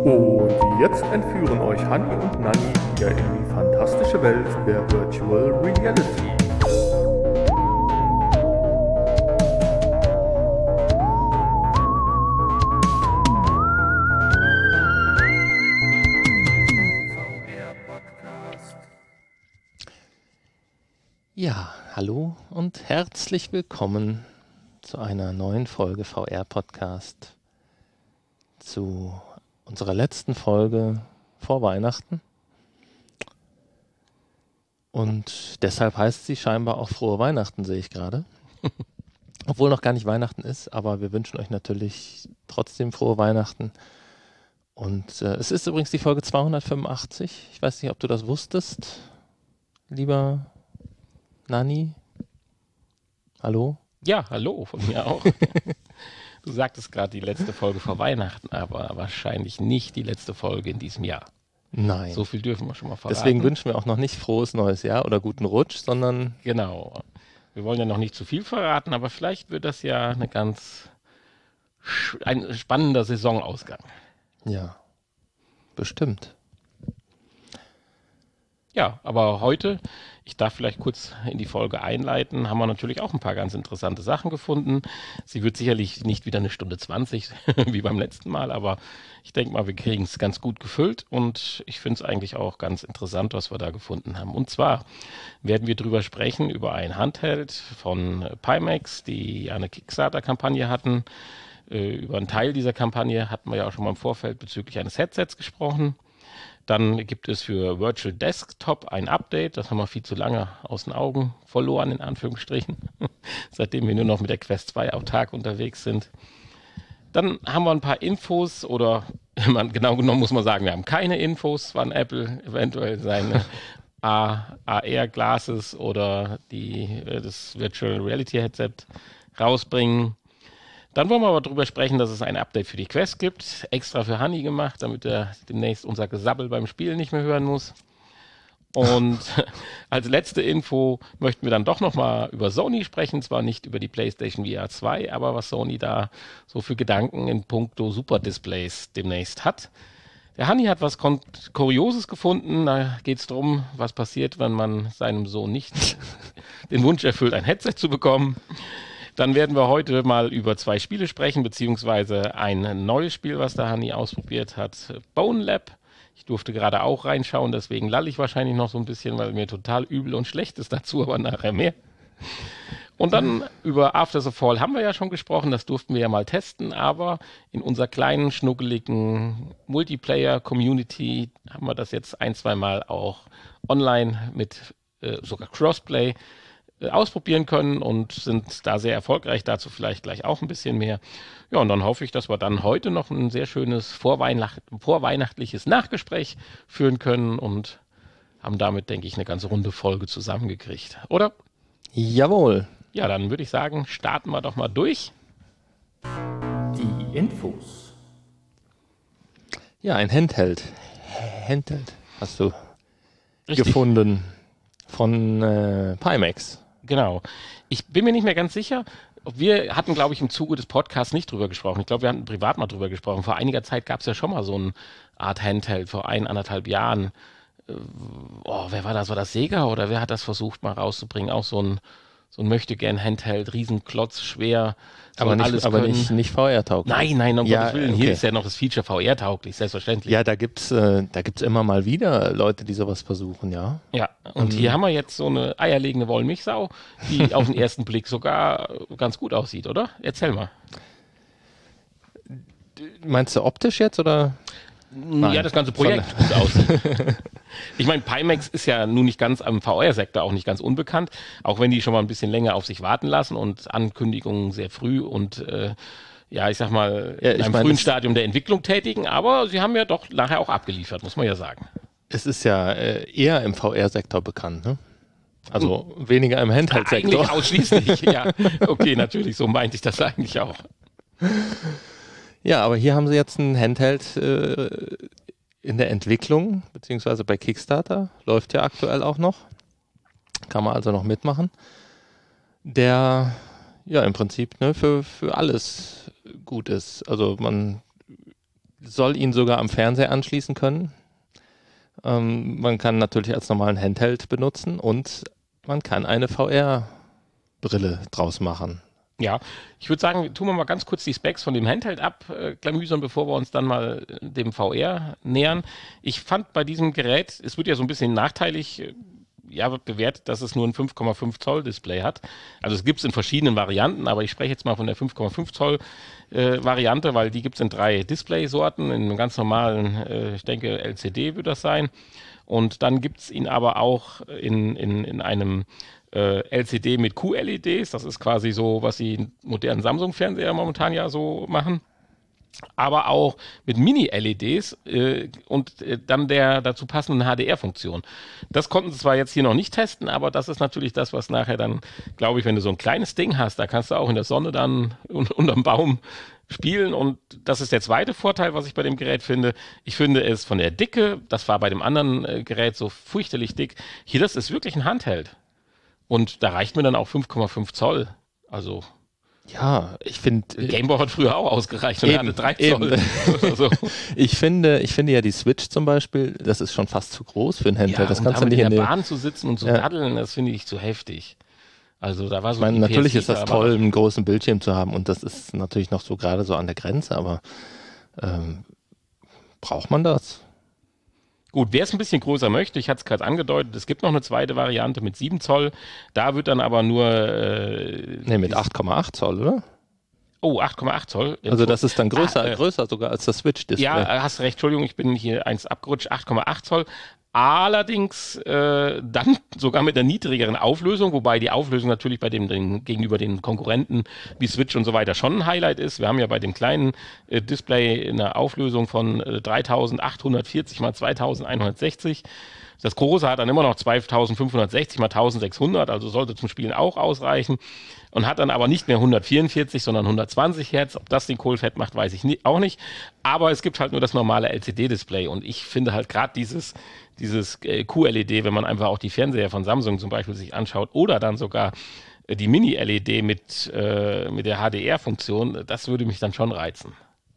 Und jetzt entführen euch Hanni und Nanni wieder in die fantastische Welt der Virtual Reality. Ja, hallo und herzlich willkommen zu einer neuen Folge VR-Podcast, zu unserer letzten Folge vor Weihnachten. Und deshalb heißt sie scheinbar auch Frohe Weihnachten, sehe ich gerade. Obwohl noch gar nicht Weihnachten ist, aber wir wünschen euch natürlich trotzdem frohe Weihnachten. Und es ist übrigens die Folge 285. Ich weiß nicht, ob du das wusstest, lieber Nanni? Hallo? Ja, hallo, von mir auch. Du sagtest gerade die letzte Folge vor Weihnachten, aber wahrscheinlich nicht die letzte Folge in diesem Jahr. Nein. So viel dürfen wir schon mal verraten. Deswegen wünschen wir auch noch nicht frohes neues Jahr oder guten Rutsch, sondern... Genau. Wir wollen ja noch nicht zu viel verraten, aber vielleicht wird das ja ein spannender Saisonausgang. Ja, bestimmt. Ja, aber heute, ich darf vielleicht kurz in die Folge einleiten, haben wir natürlich auch ein paar ganz interessante Sachen gefunden. Sie wird sicherlich nicht wieder 1:20 wie beim letzten Mal, aber ich denke mal, wir kriegen es ganz gut gefüllt und ich finde es eigentlich auch ganz interessant, was wir da gefunden haben. Und zwar werden wir drüber sprechen, über ein Handheld von Pimax, die ja eine Kickstarter-Kampagne hatten. Über einen Teil dieser Kampagne hatten wir ja auch schon mal im Vorfeld bezüglich eines Headsets gesprochen. Dann gibt es für Virtual Desktop ein Update, das haben wir viel zu lange aus den Augen verloren, in Anführungsstrichen, seitdem wir nur noch mit der Quest 2 autark unterwegs sind. Dann haben wir ein paar Infos oder genau genommen muss man sagen, wir haben keine Infos, wann Apple eventuell seine AR-Glasses oder das Virtual Reality Headset rausbringen. Dann wollen wir aber darüber sprechen, dass es ein Update für die Quest gibt, extra für Hanni gemacht, damit er demnächst unser Gesabbel beim Spielen nicht mehr hören muss. Und als letzte Info möchten wir dann doch nochmal über Sony sprechen, zwar nicht über die PlayStation VR 2, aber was Sony da so für Gedanken in puncto Superdisplays demnächst hat. Der Hanni hat was Kurioses gefunden, da geht es darum, was passiert, wenn man seinem Sohn nicht den Wunsch erfüllt, ein Headset zu bekommen. Dann werden wir heute mal über 2 Spiele sprechen, beziehungsweise ein neues Spiel, was der Hanni ausprobiert hat, Bone Lab. Ich durfte gerade auch reinschauen, deswegen lalle ich wahrscheinlich noch so ein bisschen, weil mir total übel und schlecht ist dazu, aber nachher mehr. Und dann über After the Fall haben wir ja schon gesprochen, das durften wir ja mal testen, aber in unserer kleinen, schnuckeligen Multiplayer-Community haben wir das jetzt 1-2 Mal auch online mit sogar Crossplay ausprobieren können und sind da sehr erfolgreich, dazu vielleicht gleich auch ein bisschen mehr. Ja, und dann hoffe ich, dass wir dann heute noch ein sehr schönes vorweihnachtliches Nachgespräch führen können und haben damit, denke ich, eine ganze runde Folge zusammengekriegt, oder? Jawohl. Ja, dann würde ich sagen, starten wir doch mal durch. Die Infos. Ja, ein Handheld. Handheld hast du Richtig. gefunden von Pimax. Genau. Ich bin mir nicht mehr ganz sicher. Wir hatten, glaube ich, im Zuge des Podcasts nicht drüber gesprochen. Ich glaube, wir hatten privat mal drüber gesprochen. Vor einiger Zeit gab es ja schon mal so eine Art Handheld, vor 1,5 Jahren. Wer war das? War das Sega oder wer hat das versucht mal rauszubringen? Auch so ein Möchtegern-Handheld, Riesenklotz, schwer. Aber nicht VR-tauglich. Nein, um Ja, Gottes Willen. okay. Hier ist ja noch das Feature VR-tauglich, selbstverständlich. Ja, da gibt's immer mal wieder Leute, die sowas versuchen, ja. Ja, und hier haben wir jetzt so eine eierlegende Wollmilchsau, die auf den ersten Blick sogar ganz gut aussieht, oder? Erzähl mal. Meinst du optisch jetzt oder? Nein. Ja, das ganze Projekt gut aussieht. Ich meine, Pimax ist ja nun nicht ganz am VR-Sektor auch nicht ganz unbekannt, auch wenn die schon mal ein bisschen länger auf sich warten lassen und Ankündigungen sehr früh und in einem frühen Stadium der Entwicklung tätigen, aber sie haben ja doch nachher auch abgeliefert, muss man ja sagen. Es ist ja eher im VR-Sektor bekannt, ne? Also weniger im Handheld-Sektor. Eigentlich ausschließlich, ja. Okay, natürlich, so meinte ich das eigentlich auch. Ja, aber hier haben sie jetzt ein Handheld in der Entwicklung, beziehungsweise bei Kickstarter, läuft ja aktuell auch noch. Kann man also noch mitmachen. Der ja im Prinzip für alles gut ist. Also man soll ihn sogar am Fernseher anschließen können. Man kann natürlich als normalen Handheld benutzen und man kann eine VR-Brille draus machen. Ja, ich würde sagen, tun wir mal ganz kurz die Specs von dem Handheld abklamüsern, bevor wir uns dann mal dem VR nähern. Ich fand bei diesem Gerät, es wird ja so ein bisschen nachteilig bewertet, dass es nur ein 5,5 Zoll Display hat. Also es gibt es in verschiedenen Varianten, aber ich spreche jetzt mal von der 5,5 Zoll Variante, weil die gibt es in 3 Display-Sorten, in einem ganz normalen, ich denke LCD wird das sein. Und dann gibt es ihn aber auch in einem LCD mit QLEDs, das ist quasi so, was die modernen Samsung-Fernseher momentan ja so machen, aber auch mit Mini-LEDs und dann der dazu passenden HDR-Funktion. Das konnten sie zwar jetzt hier noch nicht testen, aber das ist natürlich das, was nachher dann, glaube ich, wenn du so ein kleines Ding hast, da kannst du auch in der Sonne dann unterm Baum spielen und das ist der zweite Vorteil, was ich bei dem Gerät finde. Ich finde es von der Dicke, das war bei dem anderen Gerät so fürchterlich dick, hier, das ist wirklich ein Handheld. Und da reicht mir dann auch 5,5 Zoll. Also ja, ich finde... Gameboy hat früher auch ausgereicht und er hatte 3 Zoll. So. Ich finde ja die Switch zum Beispiel, das ist schon fast zu groß für ein Handheld. Ja, das kannst du nicht in der Bahn zu sitzen und zu daddeln, das finde ich zu heftig. Also da war so. Ich meine, natürlich ist das toll, einen großen Bildschirm zu haben und das ist natürlich noch so gerade so an der Grenze, aber braucht man das? Gut, wer es ein bisschen größer möchte, ich hatte es gerade angedeutet, es gibt noch eine zweite Variante mit 7 Zoll, da wird dann aber nur... mit 8,8 Zoll, oder? Oh, 8,8 Zoll. Also das ist dann größer sogar als das Switch-Display. Ja, hast recht, Entschuldigung, ich bin hier eins abgerutscht, 8,8 Zoll. Allerdings dann sogar mit einer niedrigeren Auflösung, wobei die Auflösung natürlich bei dem gegenüber den Konkurrenten wie Switch und so weiter schon ein Highlight ist. Wir haben ja bei dem kleinen Display eine Auflösung von 3840 x 2160. Das große hat dann immer noch 2560 x 1600, also sollte zum Spielen auch ausreichen. Und hat dann aber nicht mehr 144, sondern 120 Hertz. Ob das den Kohl fett macht, weiß ich auch nicht. Aber es gibt halt nur das normale LCD-Display. Und ich finde halt gerade dieses QLED, wenn man einfach auch die Fernseher von Samsung zum Beispiel sich anschaut oder dann sogar die Mini-LED mit der HDR-Funktion, das würde mich dann schon reizen.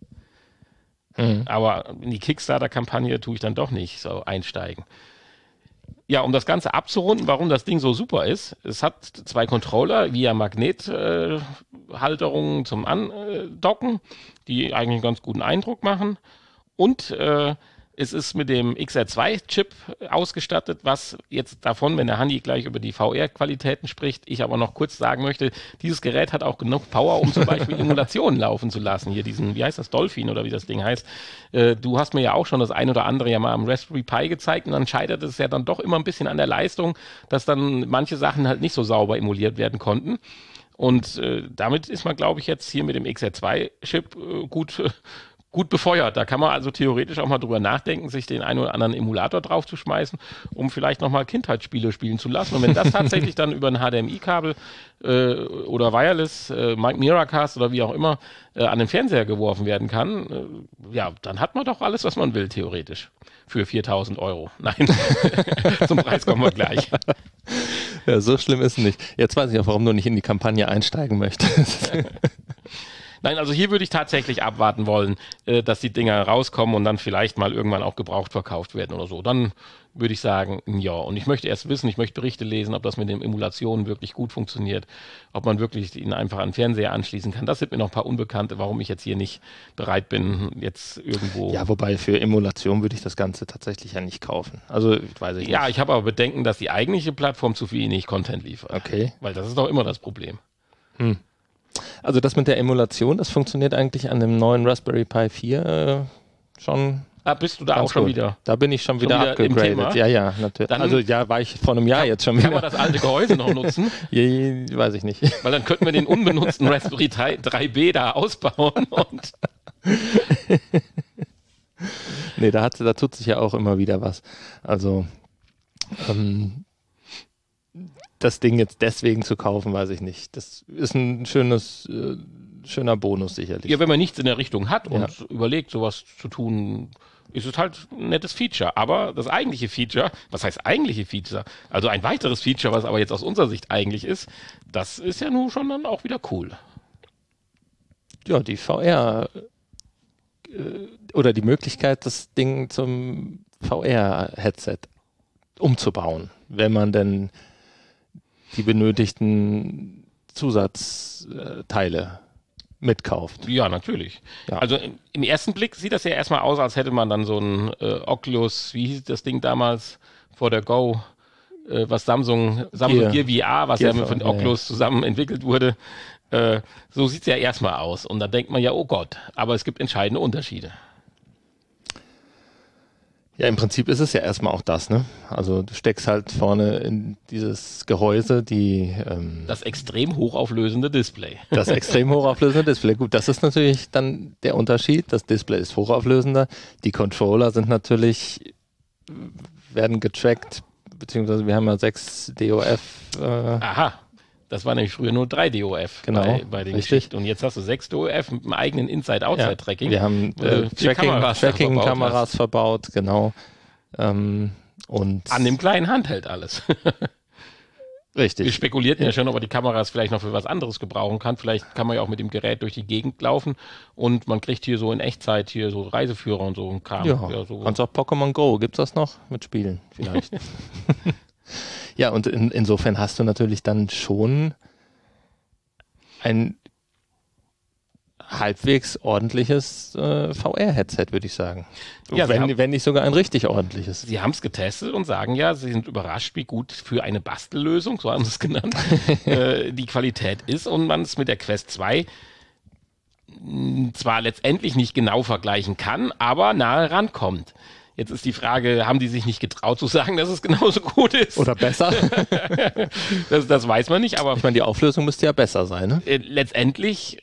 Aber in die Kickstarter-Kampagne tue ich dann doch nicht so einsteigen. Ja, um das Ganze abzurunden, warum das Ding so super ist, es hat 2 Controller via Magnethalterungen zum Andocken, die eigentlich einen ganz guten Eindruck machen. Und es ist mit dem XR2-Chip ausgestattet, was jetzt davon, wenn der Handy gleich über die VR-Qualitäten spricht, ich aber noch kurz sagen möchte, dieses Gerät hat auch genug Power, um zum Beispiel Emulationen laufen zu lassen. Hier diesen, wie heißt das, Dolphin oder wie das Ding heißt. Du hast mir ja auch schon das ein oder andere ja mal am Raspberry Pi gezeigt und dann scheitert es ja dann doch immer ein bisschen an der Leistung, dass dann manche Sachen halt nicht so sauber emuliert werden konnten. Und damit ist man, glaube ich, jetzt hier mit dem XR2-Chip gut befeuert. Da kann man also theoretisch auch mal drüber nachdenken, sich den einen oder anderen Emulator draufzuschmeißen, um vielleicht nochmal Kindheitsspiele spielen zu lassen. Und wenn das tatsächlich dann über ein HDMI-Kabel oder Wireless, Miracast oder wie auch immer an den Fernseher geworfen werden kann, dann hat man doch alles, was man will, theoretisch. Für 4.000 Euro. Nein, zum Preis kommen wir gleich. Ja, so schlimm ist es nicht. Jetzt weiß ich auch, warum du nicht in die Kampagne einsteigen möchtest. Nein, also hier würde ich tatsächlich abwarten wollen, dass die Dinger rauskommen und dann vielleicht mal irgendwann auch gebraucht verkauft werden oder so. Dann würde ich sagen, ja. Und ich möchte erst wissen, ich möchte Berichte lesen, ob das mit den Emulationen wirklich gut funktioniert, ob man wirklich ihn einfach an den Fernseher anschließen kann. Das sind mir noch ein paar Unbekannte, warum ich jetzt hier nicht bereit bin, jetzt irgendwo... Ja, wobei für Emulation würde ich das Ganze tatsächlich ja nicht kaufen. Also, weiß ich nicht. Ja, ich habe aber Bedenken, dass die eigentliche Plattform zu wenig Content liefert. Okay. Weil das ist doch immer das Problem. Also das mit der Emulation, das funktioniert eigentlich an dem neuen Raspberry Pi 4 schon. Bist du da auch schon wieder? Da bin ich schon wieder abgegradet. Ja, natürlich. Dann also war ich vor einem Jahr jetzt schon wieder. Kann man das alte Gehäuse noch nutzen? Weiß ich nicht. Weil dann könnten wir den unbenutzten Raspberry 3B da ausbauen und... Nee, da tut sich ja auch immer wieder was. Also das Ding jetzt deswegen zu kaufen, weiß ich nicht. Das ist ein schöner Bonus sicherlich. Ja, wenn man nichts in der Richtung hat und überlegt, sowas zu tun, ist es halt ein nettes Feature. Aber das eigentliche Feature, was heißt eigentliche Feature? Also ein weiteres Feature, was aber jetzt aus unserer Sicht eigentlich ist, das ist ja nun schon dann auch wieder cool. Ja, die VR oder die Möglichkeit, das Ding zum VR-Headset umzubauen, wenn man denn die benötigten Zusatzteile mitkauft. Ja, natürlich. Ja. Also im ersten Blick sieht das ja erstmal aus, als hätte man dann so ein Oculus, wie hieß das Ding damals, vor der Go, was Samsung Gear VR, was ja mit Oculus zusammen entwickelt wurde. So sieht es ja erstmal aus. Und dann denkt man ja, oh Gott, aber es gibt entscheidende Unterschiede. Ja, im Prinzip ist es ja erstmal auch das, ne? Also du steckst halt vorne in dieses Gehäuse das extrem hochauflösende Display. Das extrem hochauflösende Display. Gut, das ist natürlich dann der Unterschied. Das Display ist hochauflösender. Die Controller sind natürlich, werden getrackt, beziehungsweise wir haben ja 6 DOF. Aha. Das war nämlich früher nur 3 DOF bei den Geschichten. Und jetzt hast du 6 DOF mit einem eigenen Inside-Outside-Tracking. Wir haben Tracking-Kameras verbaut, genau. Und an dem kleinen Handheld alles. Richtig. Wir spekulierten ja schon, ob er die Kameras vielleicht noch für was anderes gebrauchen kann. Vielleicht kann man ja auch mit dem Gerät durch die Gegend laufen und man kriegt hier so in Echtzeit hier so Reiseführer und so ein Kram. Ja, so. Kannst auch Pokémon Go, gibt's das noch? Mit Spielen vielleicht. Ja, und insofern hast du natürlich dann schon ein halbwegs ordentliches VR-Headset, würde ich sagen. Ja, wenn nicht sogar ein richtig ordentliches. Sie haben es getestet und sagen ja, Sie sind überrascht, wie gut für eine Bastellösung, so haben Sie es genannt, die Qualität ist und man es mit der Quest 2 zwar letztendlich nicht genau vergleichen kann, aber nahe rankommt. Jetzt ist die Frage, haben die sich nicht getraut zu sagen, dass es genauso gut ist? Oder besser? das weiß man nicht, aber... Ich meine, die Auflösung müsste ja besser sein, ne? Letztendlich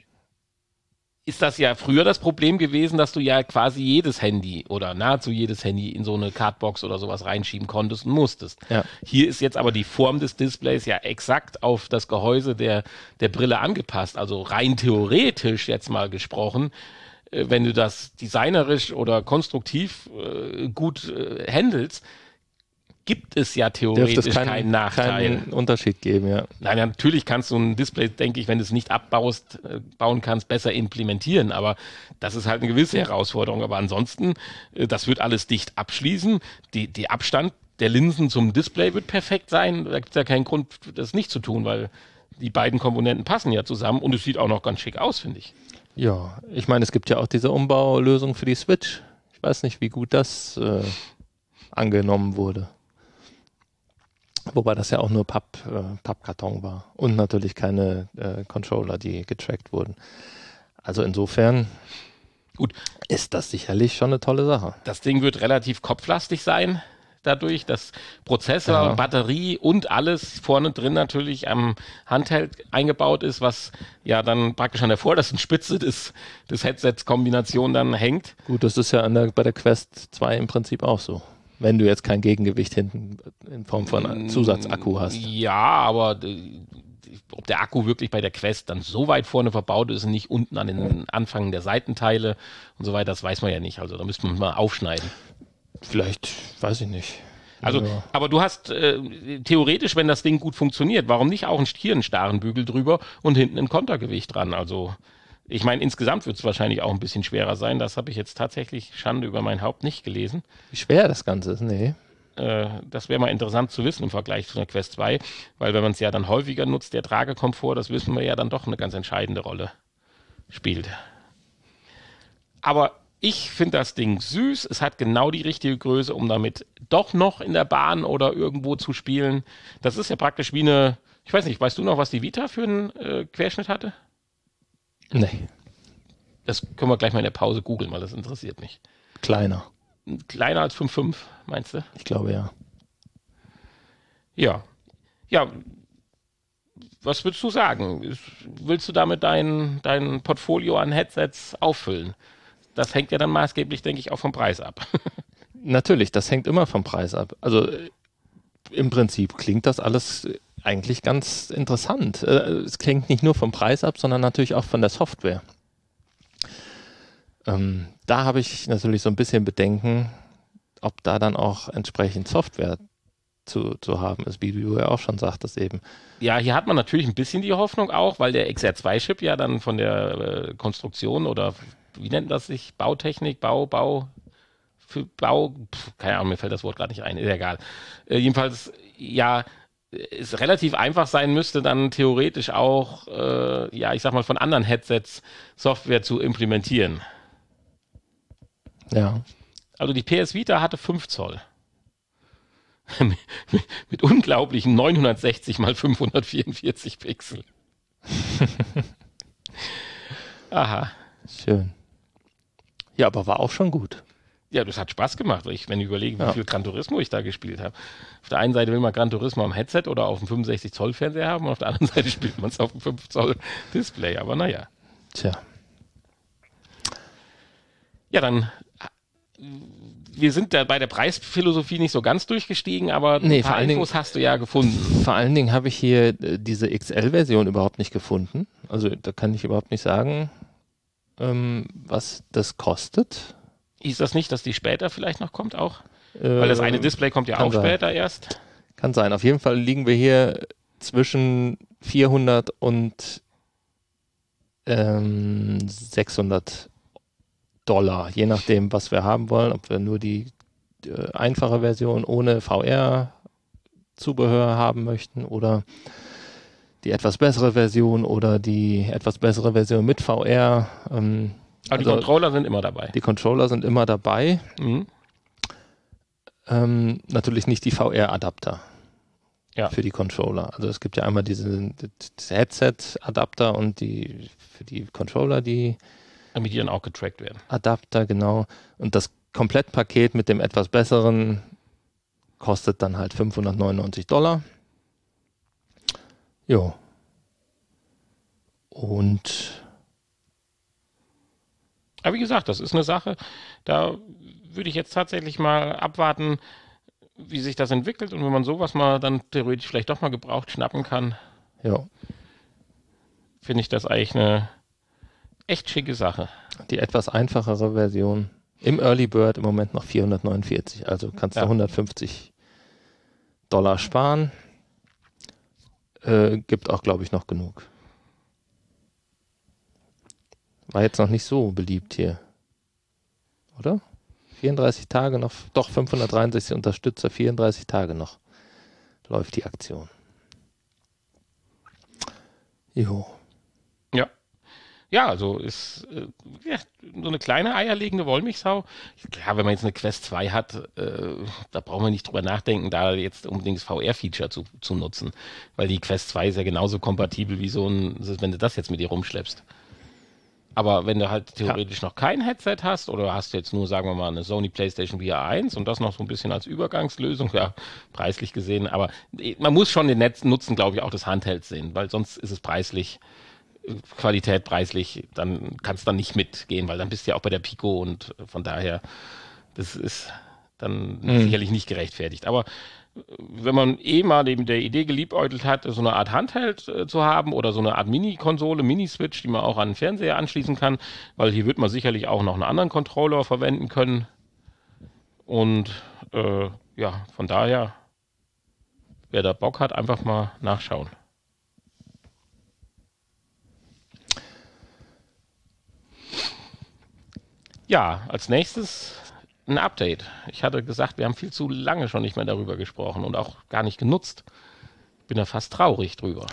ist das ja früher das Problem gewesen, dass du ja quasi jedes Handy oder nahezu jedes Handy in so eine Cardbox oder sowas reinschieben konntest und musstest. Ja. Hier ist jetzt aber die Form des Displays ja exakt auf das Gehäuse der Brille angepasst. Also rein theoretisch jetzt mal gesprochen, wenn du das designerisch oder konstruktiv gut handelst, gibt es ja theoretisch keinen Nachteil. Keinen Unterschied geben, ja. Nein, natürlich kannst du ein Display, denke ich, wenn du es nicht bauen kannst, besser implementieren, aber das ist halt eine gewisse Herausforderung. Aber ansonsten, das wird alles dicht abschließen. Die Abstand der Linsen zum Display wird perfekt sein. Da gibt es ja keinen Grund, das nicht zu tun, weil die beiden Komponenten passen ja zusammen und es sieht auch noch ganz schick aus, finde ich. Ja, ich meine, es gibt ja auch diese Umbaulösung für die Switch. Ich weiß nicht, wie gut das angenommen wurde. Wobei das ja auch nur Pappkarton war und natürlich keine Controller, die getrackt wurden. Also insofern gut, ist das sicherlich schon eine tolle Sache. Das Ding wird relativ kopflastig sein dadurch, dass Prozessor, Batterie und alles vorne drin natürlich am Handheld eingebaut ist, was ja dann praktisch an der vordersten Spitze des Headsets-Kombination dann hängt. Gut, das ist ja bei der Quest 2 im Prinzip auch so. Wenn du jetzt kein Gegengewicht hinten in Form von einem Zusatzakku hast. Ja, aber ob der Akku wirklich bei der Quest dann so weit vorne verbaut ist und nicht unten an den Anfang der Seitenteile und so weiter, das weiß man ja nicht. Also da müsste man mal aufschneiden. Vielleicht, weiß ich nicht. Also, ja. Aber du hast theoretisch, wenn das Ding gut funktioniert, warum nicht auch hier einen starren Bügel drüber und hinten ein Kontergewicht dran? Also ich meine, insgesamt wird es wahrscheinlich auch ein bisschen schwerer sein. Das habe ich jetzt tatsächlich, Schande über mein Haupt, nicht gelesen. Wie schwer das Ganze ist, nee. Das wäre mal interessant zu wissen im Vergleich zu einer Quest 2, weil wenn man es ja dann häufiger nutzt, der Tragekomfort, das wissen wir ja dann doch eine ganz entscheidende Rolle spielt. Aber ich finde das Ding süß. Es hat genau die richtige Größe, um damit doch noch in der Bahn oder irgendwo zu spielen. Das ist ja praktisch wie eine, ich weiß nicht, weißt du noch, was die Vita für einen Querschnitt hatte? Nee. Das können wir gleich mal in der Pause googeln, weil das interessiert mich. Kleiner. Kleiner als 5,5, meinst du? Ich glaube, ja. Ja. Ja. Was würdest du sagen? Willst du damit dein Portfolio an Headsets auffüllen? Das hängt ja dann maßgeblich, denke ich, auch vom Preis ab. Natürlich, das hängt immer vom Preis ab. Also im Prinzip klingt das alles eigentlich ganz interessant. Es klingt nicht nur vom Preis ab, sondern natürlich auch von der Software. Da habe ich natürlich so ein bisschen Bedenken, ob da dann auch entsprechend Software zu haben ist, wie du ja auch schon sagtest eben. Ja, hier hat man natürlich ein bisschen die Hoffnung auch, weil der XR2-Chip ja dann von der Konstruktion oder wie nennt das sich? Bautechnik, keine Ahnung, mir fällt das Wort gerade nicht ein, ist egal. Jedenfalls, ja, es relativ einfach sein müsste, dann theoretisch auch, ich sag mal, von anderen Headsets Software zu implementieren. Ja. Also die PS Vita hatte 5 Zoll. mit unglaublichen 960 mal 544 Pixel. Aha. Schön. Ja, aber war auch schon gut. Ja, das hat Spaß gemacht, wenn ich überlege, wie viel Gran Turismo ich da gespielt habe. Auf der einen Seite will man Gran Turismo am Headset oder auf dem 65-Zoll-Fernseher haben und auf der anderen Seite spielt man es auf dem 5-Zoll-Display, aber naja. Tja. Ja, dann, wir sind da bei der Preisphilosophie nicht so ganz durchgestiegen, aber ein paar Infos hast du ja gefunden. Vor allen Dingen habe ich hier diese XL-Version überhaupt nicht gefunden. Also da kann ich überhaupt nicht sagen, was das kostet. Ist das nicht, dass die später vielleicht noch kommt auch? Weil das eine Display kommt ja auch später erst. Kann sein. Auf jeden Fall liegen wir hier zwischen 400 und $600, je nachdem, was wir haben wollen. Ob wir nur die einfache Version ohne VR-Zubehör haben möchten oder die etwas bessere Version oder die etwas bessere Version mit VR. Aber die Controller sind immer dabei. Die Controller sind immer dabei. Mhm. Natürlich nicht die VR-Adapter für die Controller. Also es gibt ja einmal diese Headset-Adapter und für die Controller, damit die dann auch getrackt werden. Adapter, genau. Und das Komplettpaket mit dem etwas besseren kostet dann halt $599. Jo. Und aber wie gesagt, das ist eine Sache, da würde ich jetzt tatsächlich mal abwarten, wie sich das entwickelt und wenn man sowas mal dann theoretisch vielleicht doch mal gebraucht schnappen kann, finde ich das eigentlich eine echt schicke Sache. Die etwas einfachere Version im Early Bird im Moment noch 449, also kannst du $150 sparen. Gibt auch, glaube ich, noch genug. War jetzt noch nicht so beliebt hier. Oder? 34 Tage noch, doch 563 Unterstützer, 34 Tage noch läuft die Aktion. Jo. Ja. Ja, also ist so eine kleine eierlegende Wollmilchsau. Klar, wenn man jetzt eine Quest 2 hat, da brauchen wir nicht drüber nachdenken, da jetzt unbedingt das VR-Feature zu nutzen. Weil die Quest 2 ist ja genauso kompatibel wie wenn du das jetzt mit dir rumschleppst. Aber wenn du halt theoretisch noch kein Headset hast oder hast jetzt nur, sagen wir mal, eine Sony PlayStation VR 1 und das noch so ein bisschen als Übergangslösung, ja, preislich gesehen, aber man muss schon den Nutzen, glaube ich, auch des Handhelds sehen, weil sonst ist es preislich, Qualität preislich, dann kann es dann nicht mitgehen, weil dann bist du ja auch bei der Pico und von daher, das ist dann sicherlich nicht gerechtfertigt. Aber wenn man mal neben der Idee geliebäugelt hat, so eine Art Handheld zu haben oder so eine Art Mini-Konsole, Mini-Switch, die man auch an den Fernseher anschließen kann, weil hier wird man sicherlich auch noch einen anderen Controller verwenden können. Und von daher, wer da Bock hat, einfach mal nachschauen. Ja, als nächstes ein Update. Ich hatte gesagt, wir haben viel zu lange schon nicht mehr darüber gesprochen und auch gar nicht genutzt. Bin da fast traurig drüber.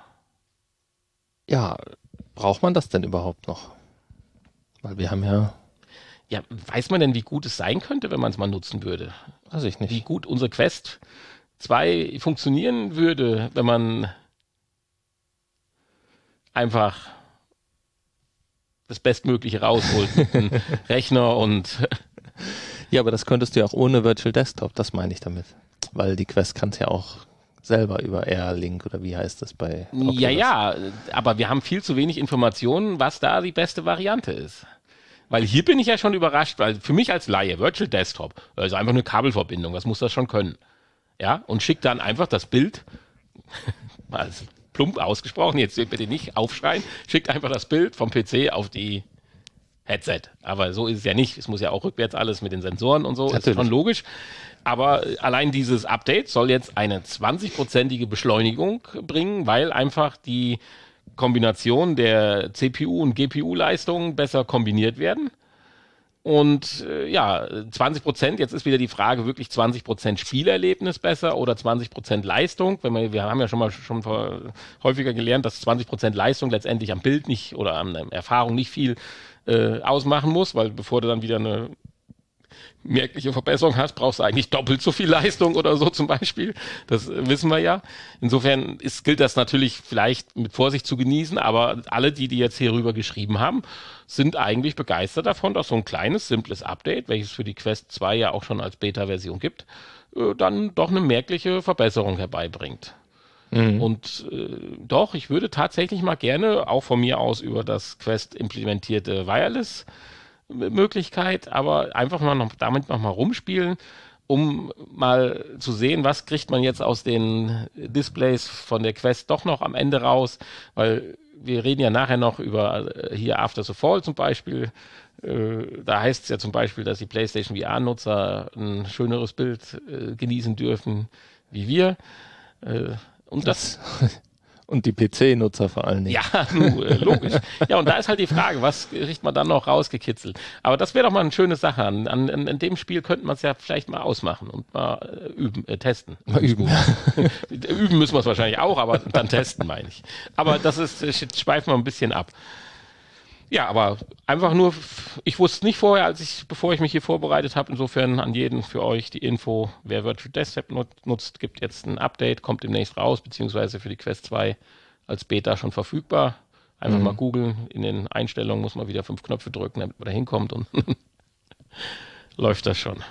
Ja, braucht man das denn überhaupt noch? Weil wir haben ja... Ja, weiß man denn, wie gut es sein könnte, wenn man es mal nutzen würde? Weiß ich nicht. Wie gut unsere Quest 2 funktionieren würde, wenn man einfach das Bestmögliche rausholt mit einem Rechner und... Ja, aber das könntest du ja auch ohne Virtual Desktop, das meine ich damit. Weil die Quest kann es ja auch selber über AirLink oder wie heißt das bei Oculus. Ja, aber wir haben viel zu wenig Informationen, was da die beste Variante ist. Weil hier bin ich ja schon überrascht, weil für mich als Laie, Virtual Desktop, also einfach eine Kabelverbindung, was muss das schon können? Ja, und schickt dann einfach das Bild, also plump ausgesprochen, jetzt bitte nicht aufschreien, schickt einfach das Bild vom PC auf die Headset. Aber so ist es ja nicht. Es muss ja auch rückwärts alles mit den Sensoren und so. Natürlich. Ist schon logisch. Aber allein dieses Update soll jetzt eine 20-prozentige Beschleunigung bringen, weil einfach die Kombination der CPU- und GPU-Leistungen besser kombiniert werden. Und 20%, jetzt ist wieder die Frage, wirklich 20% Spielerlebnis besser oder 20% Leistung. Wir haben ja schon häufiger gelernt, dass 20% Leistung letztendlich am Bild nicht oder an der Erfahrung nicht viel ausmachen muss, weil bevor du dann wieder eine merkliche Verbesserung hast, brauchst du eigentlich doppelt so viel Leistung oder so zum Beispiel. Das wissen wir ja. Insofern gilt das natürlich vielleicht mit Vorsicht zu genießen, aber alle, die jetzt hier rüber geschrieben haben, sind eigentlich begeistert davon, dass so ein kleines, simples Update, welches für die Quest 2 ja auch schon als Beta-Version gibt, dann doch eine merkliche Verbesserung herbeibringt. Und doch, ich würde tatsächlich mal gerne, auch von mir aus über das Quest implementierte Wireless Möglichkeit, aber einfach mal damit nochmal rumspielen, um mal zu sehen, was kriegt man jetzt aus den Displays von der Quest doch noch am Ende raus, weil wir reden ja nachher noch über hier After the Fall zum Beispiel. Da heißt es ja zum Beispiel, dass die PlayStation VR-Nutzer ein schöneres Bild genießen dürfen wie wir. Und das und die PC-Nutzer vor allen Dingen. Ja, logisch. Ja, und da ist halt die Frage, was kriegt man dann noch rausgekitzelt? Aber das wäre doch mal eine schöne Sache. An dem Spiel könnte man es ja vielleicht mal ausmachen und mal testen. Mal üben. Üben müssen wir es wahrscheinlich auch, aber dann testen, meine ich. Aber das schweifen wir ein bisschen ab. Ja, aber einfach nur, ich wusste nicht vorher, bevor ich mich hier vorbereitet habe, insofern an jeden für euch die Info, wer Virtual Desktop nutzt, gibt jetzt ein Update, kommt demnächst raus, beziehungsweise für die Quest 2 als Beta schon verfügbar. Einfach mal googeln, in den Einstellungen muss man wieder 5 Knöpfe drücken, damit man da hinkommt und läuft das schon.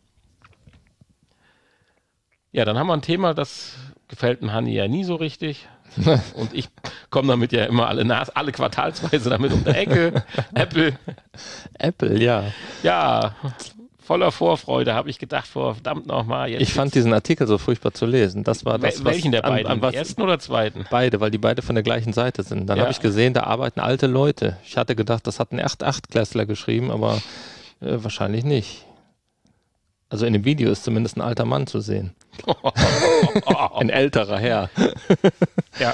Ja, dann haben wir ein Thema, das gefällt dem Hanni ja nie so richtig. Und ich komme damit ja immer alle quartalsweise damit um die Ecke. Apple, ja. Ja, voller Vorfreude habe ich gedacht, verdammt nochmal. Ich fand diesen Artikel so furchtbar zu lesen. Das war das, welchen der beiden? Den ersten oder zweiten? Beide, weil die beide von der gleichen Seite sind. Dann habe ich gesehen, da arbeiten alte Leute. Ich hatte gedacht, das hat ein 8-8-Klässler geschrieben, aber wahrscheinlich nicht. Also in dem Video ist zumindest ein alter Mann zu sehen. Ein älterer Herr. Ja.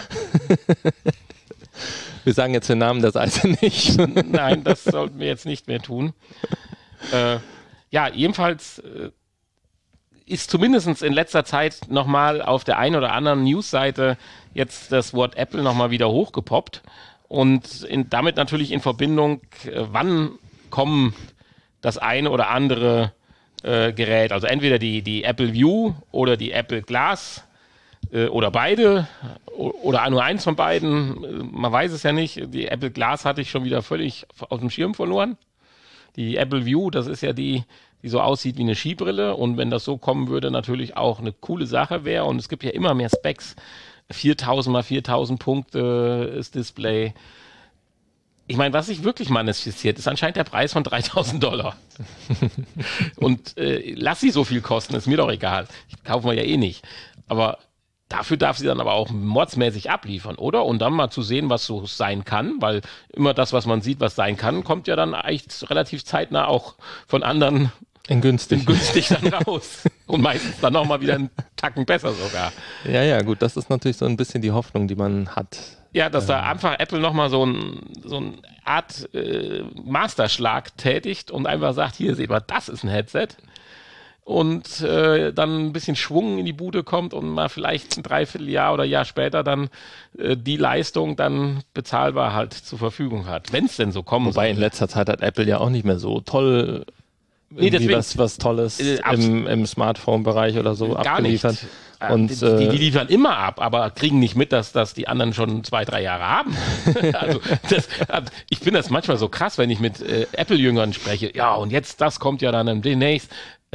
Wir sagen jetzt den Namen der Seite nicht. Nein, das sollten wir jetzt nicht mehr tun. Ja, jedenfalls ist zumindest in letzter Zeit nochmal auf der einen oder anderen Newsseite jetzt das Wort Apple nochmal wieder hochgepoppt und damit natürlich in Verbindung, wann kommen das eine oder andere Gerät, also entweder die Apple View oder die Apple Glass oder beide oder nur eins von beiden, man weiß es ja nicht. Die Apple Glass hatte ich schon wieder völlig aus dem Schirm verloren. Die Apple View, das ist ja die so aussieht wie eine Skibrille und wenn das so kommen würde, natürlich auch eine coole Sache wäre und es gibt ja immer mehr Specs, 4000 mal 4000 Punkte ist Display. Ich meine, was sich wirklich manifestiert, ist anscheinend der Preis von $3.000. Und lass sie so viel kosten, ist mir doch egal. Kaufen wir ja eh nicht. Aber dafür darf sie dann aber auch mordsmäßig abliefern, oder? Und dann mal zu sehen, was so sein kann, weil immer das, was man sieht, was sein kann, kommt ja dann eigentlich relativ zeitnah auch von anderen in günstig dann raus. Und meistens dann nochmal wieder einen Tacken besser sogar. Ja, gut, das ist natürlich so ein bisschen die Hoffnung, die man hat. Ja, dass da einfach Apple nochmal so eine Art Masterschlag tätigt und einfach sagt, hier seht mal, das ist ein Headset. Und dann ein bisschen Schwung in die Bude kommt und mal vielleicht ein Dreivierteljahr oder Jahr später dann die Leistung dann bezahlbar halt zur Verfügung hat. Wenn es denn so kommen soll. Wobei in letzter Zeit hat Apple ja auch nicht mehr so toll was Tolles im Smartphone-Bereich oder so abgeliefert. Nicht. Und die liefern immer ab, aber kriegen nicht mit, dass das die anderen schon 2-3 Jahre haben. Also ich finde das manchmal so krass, wenn ich mit Apple-Jüngern spreche. Ja, und jetzt, das kommt ja dann demnächst.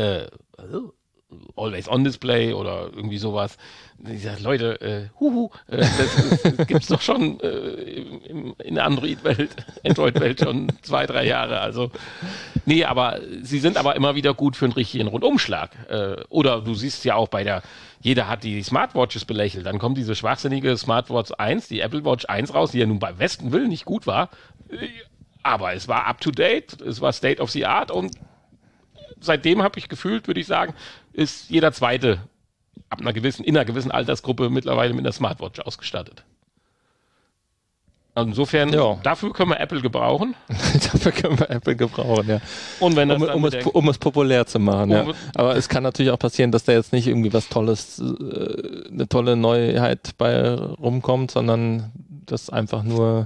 Always-on-Display oder irgendwie sowas. Ich sage, Leute, das gibt's doch schon in der Android-Welt schon 2-3 Jahre. Also, nee, aber sie sind aber immer wieder gut für einen richtigen Rundumschlag. Oder du siehst ja auch jeder hat die Smartwatches belächelt. Dann kommt diese schwachsinnige Smartwatch 1, die Apple Watch 1 raus, die ja nun beim besten Willen nicht gut war. Aber es war up to date, es war State of the Art und seitdem habe ich gefühlt, würde ich sagen, ist jeder Zweite in einer gewissen Altersgruppe mittlerweile mit einer Smartwatch ausgestattet. Insofern, dafür können wir Apple gebrauchen. Dafür können wir Apple gebrauchen, ja. Und wenn das um es populär zu machen, ja. Aber es kann natürlich auch passieren, dass da jetzt nicht irgendwie was Tolles, eine tolle Neuheit bei rumkommt, sondern dass einfach nur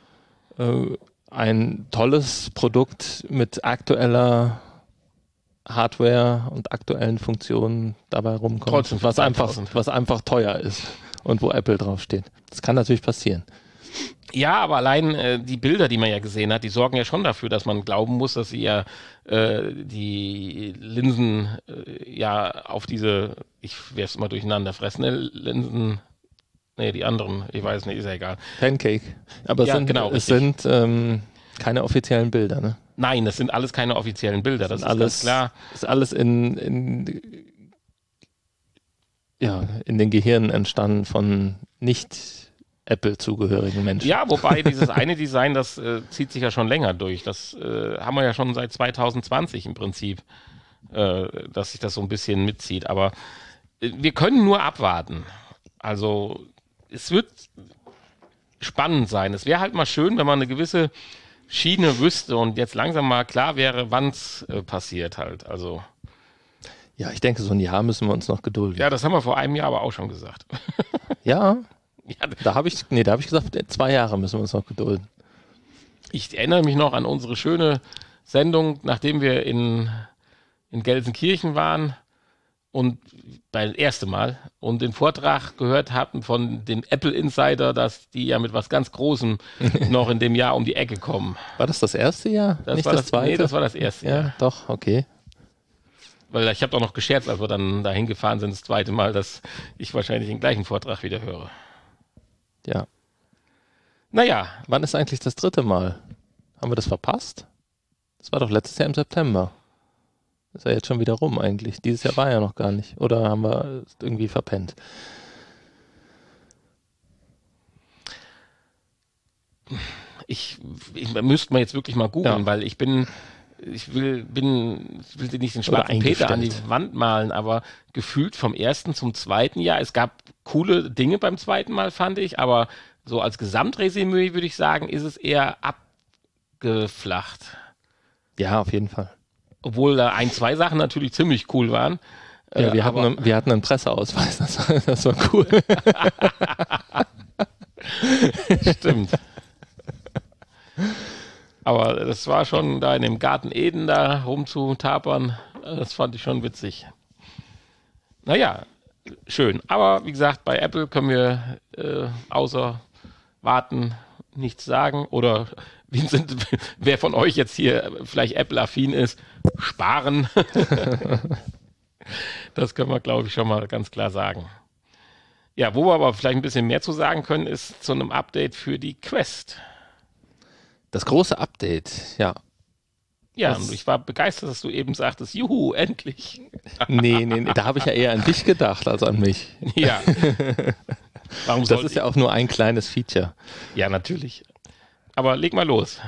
ein tolles Produkt mit aktueller Hardware und aktuellen Funktionen dabei rumkommt, Trotzdem was einfach teuer ist und wo Apple draufsteht. Das kann natürlich passieren. Ja, aber allein die Bilder, die man ja gesehen hat, die sorgen ja schon dafür, dass man glauben muss, dass sie ja die Linsen ja auf diese, ich werde es mal durcheinander fressen, Linsen, nee, die anderen, ich weiß nicht, ist ja egal. Pancake. Aber ja, es sind keine offiziellen Bilder, ne? Nein, das sind alles keine offiziellen Bilder, das ist alles, ganz klar. Das ist alles in den Gehirnen entstanden von nicht Apple-zugehörigen Menschen. Ja, wobei dieses eine Design, das zieht sich ja schon länger durch. Das haben wir ja schon seit 2020 im Prinzip, dass sich das so ein bisschen mitzieht. Aber wir können nur abwarten. Also es wird spannend sein. Es wäre halt mal schön, wenn man eine gewisse Schiene wüsste und jetzt langsam mal klar wäre, wann es passiert halt. Also ja, ich denke, so ein Jahr müssen wir uns noch gedulden. Ja, das haben wir vor einem Jahr aber auch schon gesagt. Ja, da habe ich gesagt, 2 Jahre müssen wir uns noch gedulden. Ich erinnere mich noch an unsere schöne Sendung, nachdem wir in Gelsenkirchen waren und das erste Mal und den Vortrag gehört hatten von dem Apple Insider, dass die ja mit was ganz Großem noch in dem Jahr um die Ecke kommen. War das erste Jahr? Das nicht war das zweite? Nee, das war das erste Jahr. Ja, doch, okay. Weil ich habe doch noch gescherzt, als wir dann dahin gefahren sind, das zweite Mal, dass ich wahrscheinlich den gleichen Vortrag wieder höre. Ja. Naja. Wann ist eigentlich das 3. Mal? Haben wir das verpasst? Das war doch letztes Jahr im September. Ist ja jetzt schon wieder rum eigentlich. Dieses Jahr war ja noch gar nicht. Oder haben wir es irgendwie verpennt? Müsste man jetzt wirklich mal googeln, weil ich will dir nicht den schwarzen Peter an die Wand malen, aber gefühlt vom 1. zum 2. Jahr, es gab coole Dinge beim 2. Mal, fand ich, aber so als Gesamtresümee würde ich sagen, ist es eher abgeflacht. Ja, auf jeden Fall. Obwohl da 2 Sachen natürlich ziemlich cool waren. Ja, wir hatten einen Presseausweis, das war cool. Stimmt. Aber das war schon da in dem Garten Eden da rumzutapern, das fand ich schon witzig. Naja, schön. Aber wie gesagt, bei Apple können wir außer warten nichts sagen. Oder Vincent, wer von euch jetzt hier vielleicht Apple-affin ist, sparen. Das können wir, glaube ich, schon mal ganz klar sagen. Ja, wo wir aber vielleicht ein bisschen mehr zu sagen können, ist zu einem Update für die Quest. Das große Update, ja. Ja, und ich war begeistert, dass du eben sagtest, juhu, endlich. Nee, da habe ich ja eher an dich gedacht als an mich. Ja. Das ist ja auch nur ein kleines Feature. Ja, natürlich. Aber leg mal los.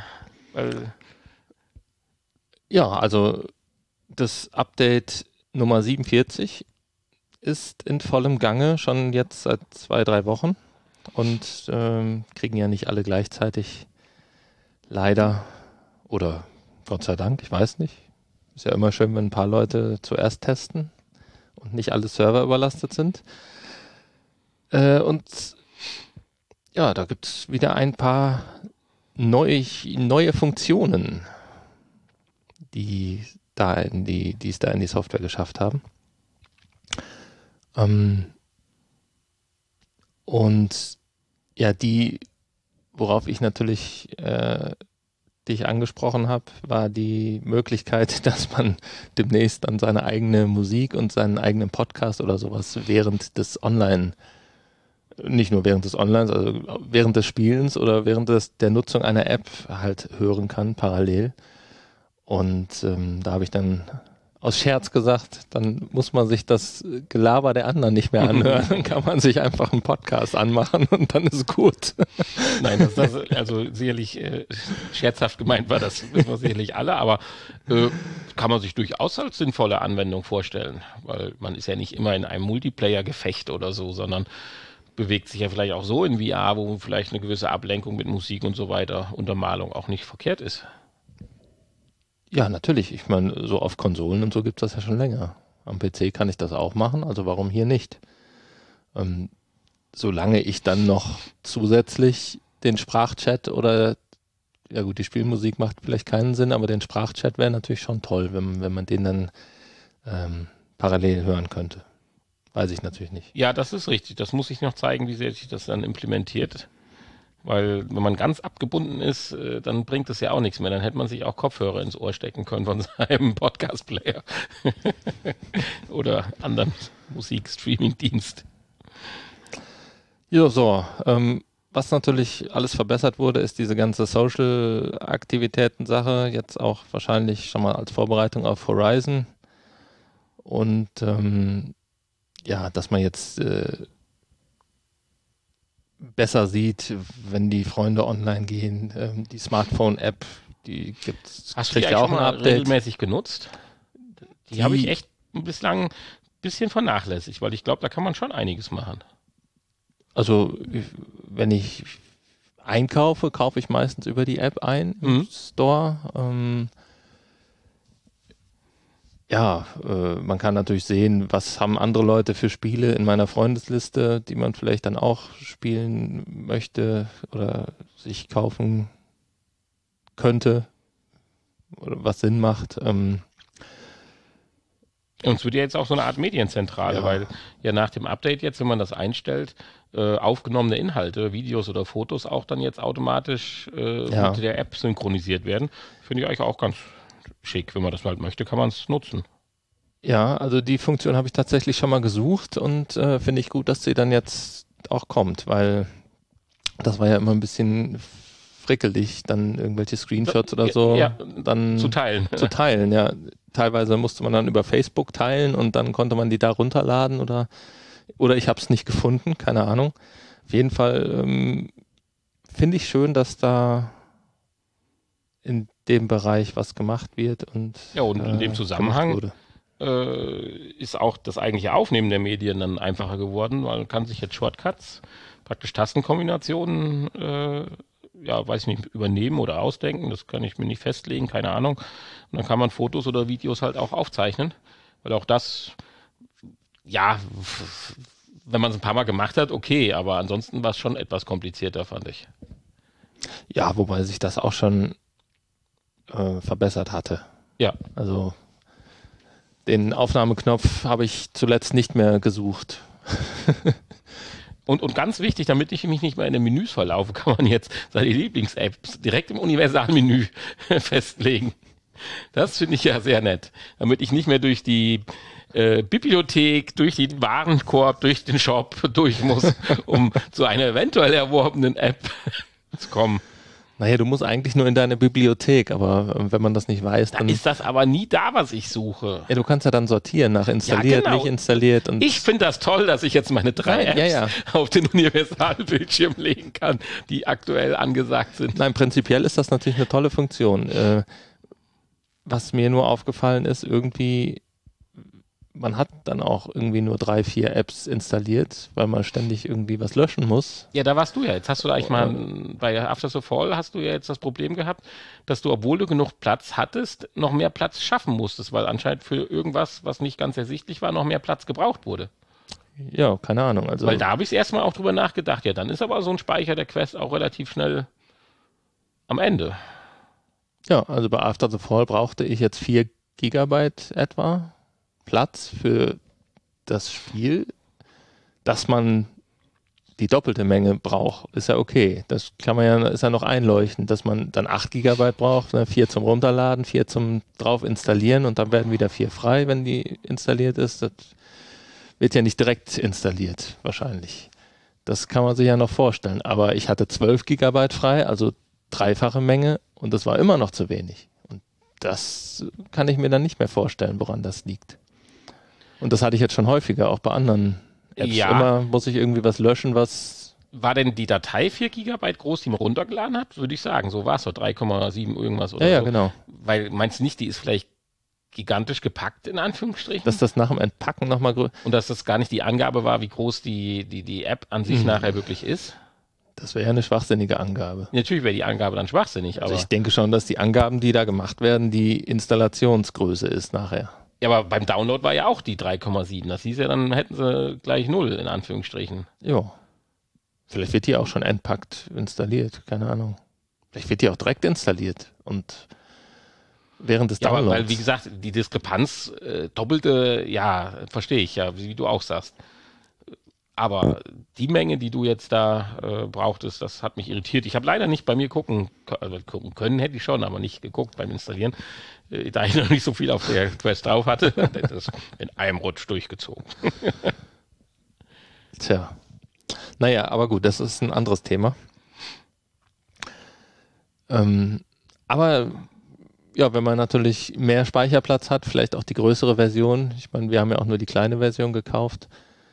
Ja, also das Update Nummer 47 ist in vollem Gange, schon jetzt seit 2-3 Wochen und kriegen ja nicht alle gleichzeitig. Leider oder Gott sei Dank, ich weiß nicht. Ist ja immer schön, wenn ein paar Leute zuerst testen und nicht alle Server überlastet sind. Und ja, da gibt es wieder ein paar neue Funktionen, die es da in die Software geschafft haben. Und ja, worauf ich natürlich dich angesprochen habe, war die Möglichkeit, dass man demnächst dann seine eigene Musik und seinen eigenen Podcast oder sowas während des nicht nur während des Onlines, also während des Spielens oder während der Nutzung einer App halt hören kann, parallel. Und da habe ich dann aus Scherz gesagt, dann muss man sich das Gelaber der anderen nicht mehr anhören, dann kann man sich einfach einen Podcast anmachen und dann ist gut. Nein, also sicherlich scherzhaft gemeint war das, wissen wir sicherlich alle, aber kann man sich durchaus als sinnvolle Anwendung vorstellen, weil man ist ja nicht immer in einem Multiplayer-Gefecht oder so, sondern bewegt sich ja vielleicht auch so in VR, wo vielleicht eine gewisse Ablenkung mit Musik und so weiter, Untermalung auch nicht verkehrt ist. Ja, natürlich. Ich meine, so auf Konsolen und so gibt es das ja schon länger. Am PC kann ich das auch machen, also warum hier nicht? Solange ich dann noch zusätzlich den Sprachchat oder, ja gut, die Spielmusik macht vielleicht keinen Sinn, aber den Sprachchat wäre natürlich schon toll, wenn man den dann parallel hören könnte. Weiß ich natürlich nicht. Ja, das ist richtig. Das muss ich noch zeigen, wie sehr sich das dann implementiert. Weil wenn man ganz abgebunden ist, dann bringt es ja auch nichts mehr. Dann hätte man sich auch Kopfhörer ins Ohr stecken können von seinem Podcast-Player oder anderen Musikstreaming-Dienst. Ja, so. Was natürlich alles verbessert wurde, ist diese ganze Social-Aktivitäten-Sache. Jetzt auch wahrscheinlich schon mal als Vorbereitung auf Horizon. Und ja, dass man jetzt besser sieht, wenn die Freunde online gehen. Die Smartphone-App, die gibt's. Hast du die eigentlich schon mal regelmäßig genutzt? Die habe ich echt bislang ein bisschen vernachlässigt, weil ich glaube, da kann man schon einiges machen. Also, wenn ich einkaufe, kaufe ich meistens über die App ein im Store. Man kann natürlich sehen, was haben andere Leute für Spiele in meiner Freundesliste, die man vielleicht dann auch spielen möchte oder sich kaufen könnte oder was Sinn macht. Und es wird ja jetzt auch so eine Art Medienzentrale, weil ja nach dem Update jetzt, wenn man das einstellt, aufgenommene Inhalte, Videos oder Fotos auch dann jetzt automatisch mit der App synchronisiert werden. Finde ich eigentlich auch ganz schick. Wenn man das halt möchte, kann man es nutzen. Ja, also die Funktion habe ich tatsächlich schon mal gesucht und finde ich gut, dass sie dann jetzt auch kommt, weil das war ja immer ein bisschen frickelig, dann irgendwelche Screenshots oder so dann zu teilen. Ja. Teilweise musste man dann über Facebook teilen und dann konnte man die da runterladen oder ich habe es nicht gefunden, keine Ahnung. Auf jeden Fall finde ich schön, dass da in dem Bereich was gemacht wird. Und in dem Zusammenhang ist auch das eigentliche Aufnehmen der Medien dann einfacher geworden, weil man kann sich jetzt Shortcuts, praktisch Tastenkombinationen, weiß ich nicht, übernehmen oder ausdenken. Das kann ich mir nicht festlegen, keine Ahnung. Und dann kann man Fotos oder Videos halt auch aufzeichnen, weil auch das, wenn man es ein paar Mal gemacht hat, okay, aber ansonsten war es schon etwas komplizierter, fand ich. Ja, wobei sich das auch schon verbessert hatte. Ja. Also den Aufnahmeknopf habe ich zuletzt nicht mehr gesucht. Und ganz wichtig, damit ich mich nicht mehr in den Menüs verlaufe, kann man jetzt seine Lieblings-Apps direkt im Universalmenü festlegen. Das finde ich ja sehr nett. Damit ich nicht mehr durch die Bibliothek, durch den Warenkorb, durch den Shop durch muss, um zu einer eventuell erworbenen App zu kommen. Naja, du musst eigentlich nur in deine Bibliothek, aber wenn man das nicht weiß, dann... ist das aber nie da, was ich suche. Ja, du kannst ja dann sortieren nach installiert, nicht installiert. Und ich finde das toll, dass ich jetzt meine 3 Apps auf den Universalbildschirm legen kann, die aktuell angesagt sind. Nein, prinzipiell ist das natürlich eine tolle Funktion. Was mir nur aufgefallen ist, irgendwie... Man hat dann auch irgendwie nur 3, 4 Apps installiert, weil man ständig irgendwie was löschen muss. Ja, da warst du ja. Jetzt hast du da eigentlich mal, bei After the Fall hast du ja jetzt das Problem gehabt, dass du, obwohl du genug Platz hattest, noch mehr Platz schaffen musstest, weil anscheinend für irgendwas, was nicht ganz ersichtlich war, noch mehr Platz gebraucht wurde. Ja, keine Ahnung. Also weil da habe ich erstmal auch drüber nachgedacht. Ja, dann ist aber so ein Speicher der Quest auch relativ schnell am Ende. Ja, also bei After the Fall brauchte ich jetzt 4 Gigabyte etwa Platz für das Spiel, dass man die doppelte Menge braucht, ist ja okay. Das kann man ja, ist ja noch einleuchtend, dass man dann 8 Gigabyte braucht, 4 zum Runterladen, 4 zum drauf installieren und dann werden wieder 4 frei, wenn die installiert ist. Das wird ja nicht direkt installiert, wahrscheinlich. Das kann man sich ja noch vorstellen. Aber ich hatte 12 Gigabyte frei, also 3-fache Menge und das war immer noch zu wenig. Und das kann ich mir dann nicht mehr vorstellen, woran das liegt. Und das hatte ich jetzt schon häufiger, auch bei anderen Apps. Ja. Immer muss ich irgendwie was löschen, was... War denn die Datei 4 Gigabyte groß, die man runtergeladen hat? Würde ich sagen, so war es so 3,7 irgendwas oder Ja, so. Genau. Weil, meinst du nicht, die ist vielleicht gigantisch gepackt, in Anführungsstrichen. Dass das nach dem Entpacken nochmal größer... Und dass das gar nicht die Angabe war, wie groß die App an sich nachher wirklich ist. Das wäre ja eine schwachsinnige Angabe. Natürlich wäre die Angabe dann schwachsinnig, aber... Also ich denke schon, dass die Angaben, die da gemacht werden, die Installationsgröße ist nachher. Ja, aber beim Download war ja auch die 3,7. Das hieß ja, dann hätten sie gleich 0, in Anführungsstrichen. Ja. Vielleicht wird die auch schon entpackt installiert, keine Ahnung. Vielleicht wird die auch direkt installiert und während des Downloads. Ja, weil, wie gesagt, die Diskrepanz, doppelte, ja, verstehe ich ja, wie du auch sagst. Aber die Menge, die du jetzt da brauchtest, das hat mich irritiert. Ich habe leider nicht bei mir gucken können, hätte ich schon, aber nicht geguckt beim Installieren, da ich noch nicht so viel auf der Quest drauf hatte. Das ist in einem Rutsch durchgezogen. Tja. Naja, aber gut, das ist ein anderes Thema. Aber ja, wenn man natürlich mehr Speicherplatz hat, vielleicht auch die größere Version, ich meine, wir haben ja auch nur die kleine Version gekauft,